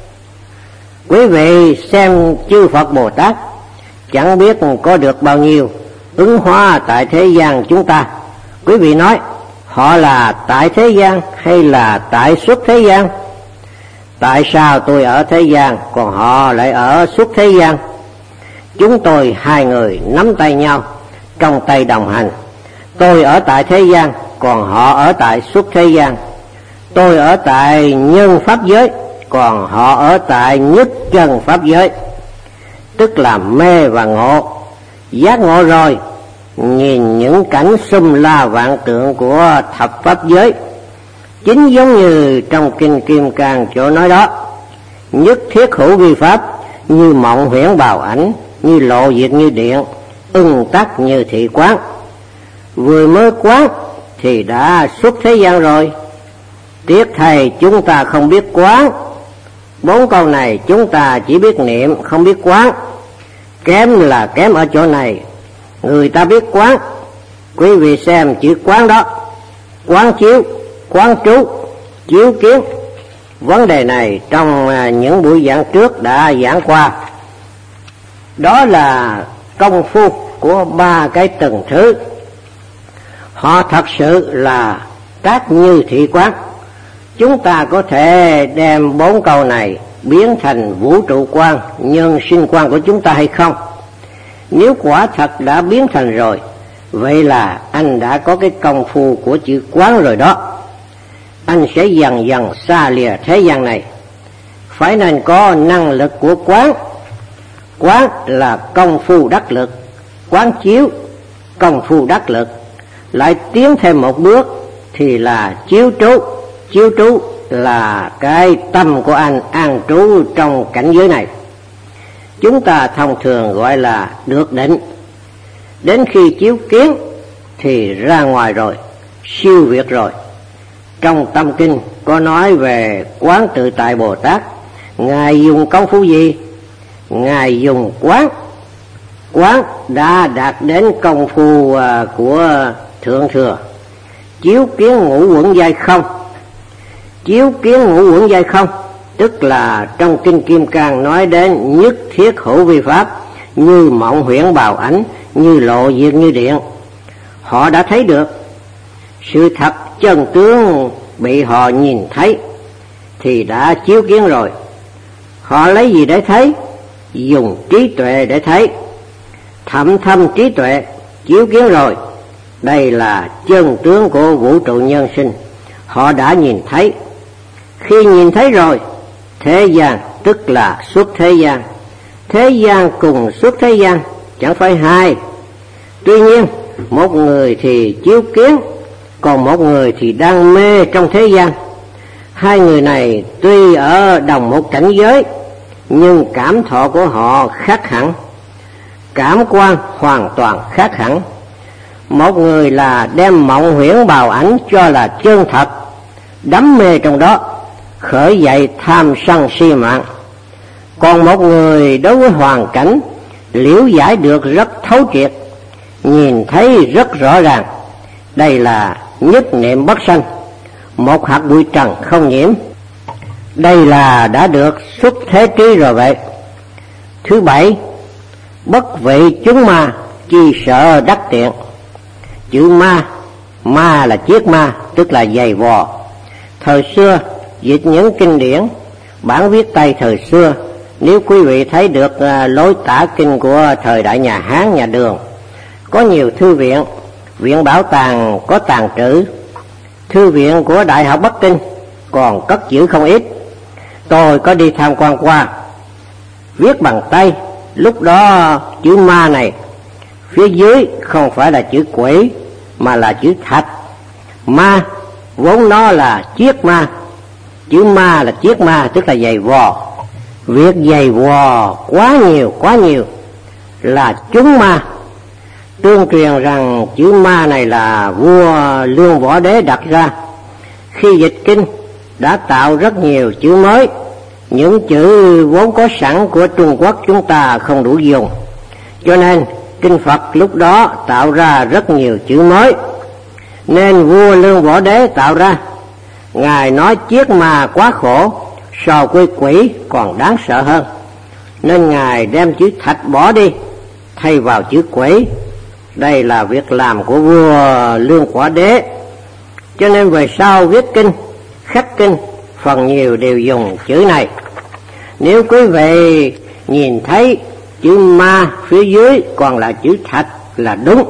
Quý vị xem chư Phật Bồ Tát chẳng biết có được bao nhiêu ứng hóa tại thế gian chúng ta. Quý vị nói họ là tại thế gian hay là tại xuất thế gian? Tại sao tôi ở thế gian còn họ lại ở xuất thế gian? Chúng tôi hai người nắm tay nhau, trong tay đồng hành. Tôi ở tại thế gian, còn họ ở tại xuất thế gian. Tôi ở tại nhân pháp giới, còn họ ở tại nhất chân pháp giới. Tức là mê và ngộ. Giác ngộ rồi, nhìn những cảnh xung la vạn tượng của thập pháp giới, chính giống như trong Kinh Kim Cang chỗ nói đó: nhất thiết hữu vi pháp, như mộng huyễn bào ảnh, như lộ diệt như điện, ưng tắc như thị quán. Vừa mới quán thì đã xuất thế gian rồi. Tiếc thầy chúng ta không biết quán. Bốn câu này chúng ta chỉ biết niệm, không biết quán. Kém là kém ở chỗ này. Người ta biết quán. Quý vị xem chữ quán đó: quán chiếu, quán trú, chiếu kiến. Vấn đề này trong những buổi giảng trước đã giảng qua. Đó là công phu của ba cái tầng thứ. Họ thật sự là tác như thị quán. Chúng ta có thể đem bốn câu này biến thành vũ trụ quan, nhân sinh quan của chúng ta hay không? Nếu quả thật đã biến thành rồi, vậy là anh đã có cái công phu của chữ quán rồi đó. Anh sẽ dần dần xa lìa thế gian này. Phải nên có năng lực của quán. Quán là công phu đắc lực, quán chiếu công phu đắc lực. Lại tiến thêm một bước thì là chiếu trú. Chiếu trú là cái tâm của anh an trú trong cảnh giới này. Chúng ta thông thường gọi là được định. Đến khi chiếu kiến thì ra ngoài rồi, siêu việt rồi. Trong Tâm Kinh có nói về quán tự tại Bồ Tát. Ngài dùng công phu gì? Ngài dùng quán. Quán đã đạt đến công phu của Thượng Thừa. Chiếu kiến ngũ uẩn giai không. Chiếu kiến ngũ uẩn giai không tức là trong Kinh Kim Cang nói đến nhất thiết hữu vi pháp, như mộng huyễn bào ảnh, như lộ diệt như điện. Họ đã thấy được sự thật chân tướng bị họ nhìn thấy thì đã chiếu kiến rồi. Họ lấy gì để thấy? Dùng trí tuệ để thấy. Thậm thâm trí tuệ chiếu kiến rồi. Đây là chân tướng của vũ trụ nhân sinh. Họ đã nhìn thấy. Khi nhìn thấy rồi, thế gian tức là xuất thế gian, thế gian cùng xuất thế gian, chẳng phải hai. Tuy nhiên, một người thì chiếu kiến, còn một người thì đang mê trong thế gian. Hai người này tuy ở đồng một cảnh giới, nhưng cảm thọ của họ khác hẳn, cảm quan hoàn toàn khác hẳn. Một người là đem mộng huyễn bào ảnh cho là chân thật, đắm mê trong đó, khởi dậy tham sân si mạng. Còn một người đối với hoàn cảnh liễu giải được rất thấu triệt, nhìn thấy rất rõ ràng. Đây là nhất niệm bất sanh, một hạt bụi trần không nhiễm. Đây là đã được xuất thế trí rồi vậy. Thứ bảy, bất vị chúng ma, chi sợ đắc tiện. Chữ ma, ma là chiếc ma, tức là giày vò. Thời xưa, dịch những kinh điển, bản viết tay thời xưa, nếu quý vị thấy được uh, lối tả kinh của thời đại nhà Hán, nhà Đường, có nhiều thư viện, viện bảo tàng có tàng trữ. Thư viện của Đại học Bắc Kinh còn cất giữ không ít. Tôi có đi tham quan qua, viết bằng tay. Lúc đó chữ ma này, phía dưới không phải là chữ quỷ, mà là chữ thạch. Ma, vốn nó là chiếc ma. Chữ ma là chiếc ma, tức là giày vò. Việc giày vò quá nhiều, quá nhiều là chúng ma. Tương truyền rằng chữ ma này là vua Lương Võ Đế đặt ra. Khi dịch kinh đã tạo rất nhiều chữ mới. Những chữ vốn có sẵn của Trung Quốc chúng ta không đủ dùng, cho nên kinh Phật lúc đó tạo ra rất nhiều chữ mới. Nên vua Lương Võ Đế tạo ra. Ngài nói chiếc ma quá khổ, so với quỷ còn đáng sợ hơn, nên Ngài đem chữ thạch bỏ đi, thay vào chữ quỷ. Đây là việc làm của vua Lương Võ Đế. Cho nên về sau viết kinh, khắc kinh, phần nhiều đều dùng chữ này. Nếu quý vị nhìn thấy chữ ma phía dưới còn là chữ thạch là đúng,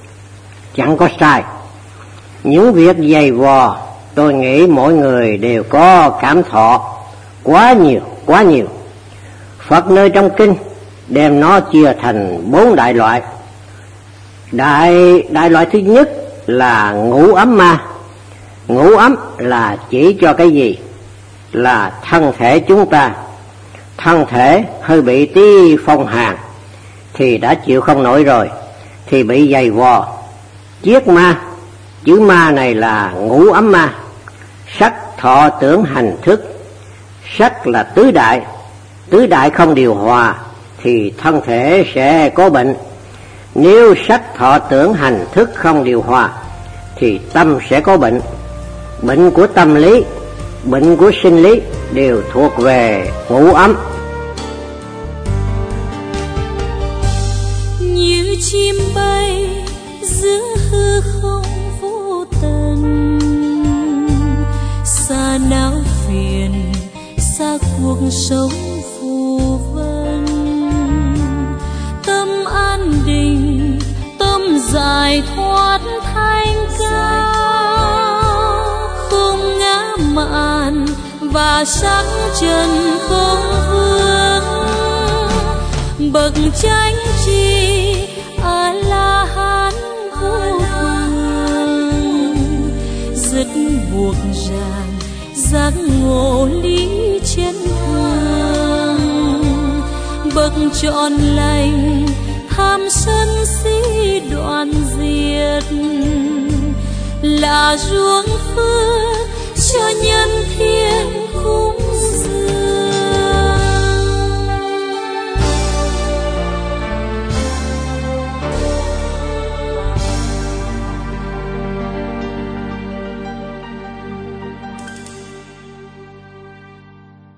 chẳng có sai. Những việc dày vò, tôi nghĩ mỗi người đều có cảm thọ quá nhiều, quá nhiều. Phật nơi trong kinh đem nó chia thành bốn đại loại. Đại, đại loại thứ nhất là ngũ ấm ma. Ngũ ấm là chỉ cho cái gì? Là thân thể chúng ta. Thân thể hơi bị tí phong hàn thì đã chịu không nổi rồi, thì bị dày vò. Chiếc ma, chữ ma này là ngũ ấm ma. Sắc thọ tưởng hành thức. Sắc là tứ đại. Tứ đại không điều hòa thì thân thể sẽ có bệnh. Nếu sắc thọ tưởng hành thức không điều hòa thì tâm sẽ có bệnh. Bệnh của tâm lý, bệnh của sinh lý đều thuộc về ngũ ấm. Như chim bay giữa hư không vô tận, xa não phiền, xa cuộc sống phù vân. Tâm an định, tâm giải thoát thanh cao, không ngã mạn và sắc trần không vương. Bậc chánh tri a la hán vô thường, dứt buộc ràng giác ngộ lý chân thường. Bậc trọn lành tham sân si đoạn diệt, là ruộng phước cho nhân thiên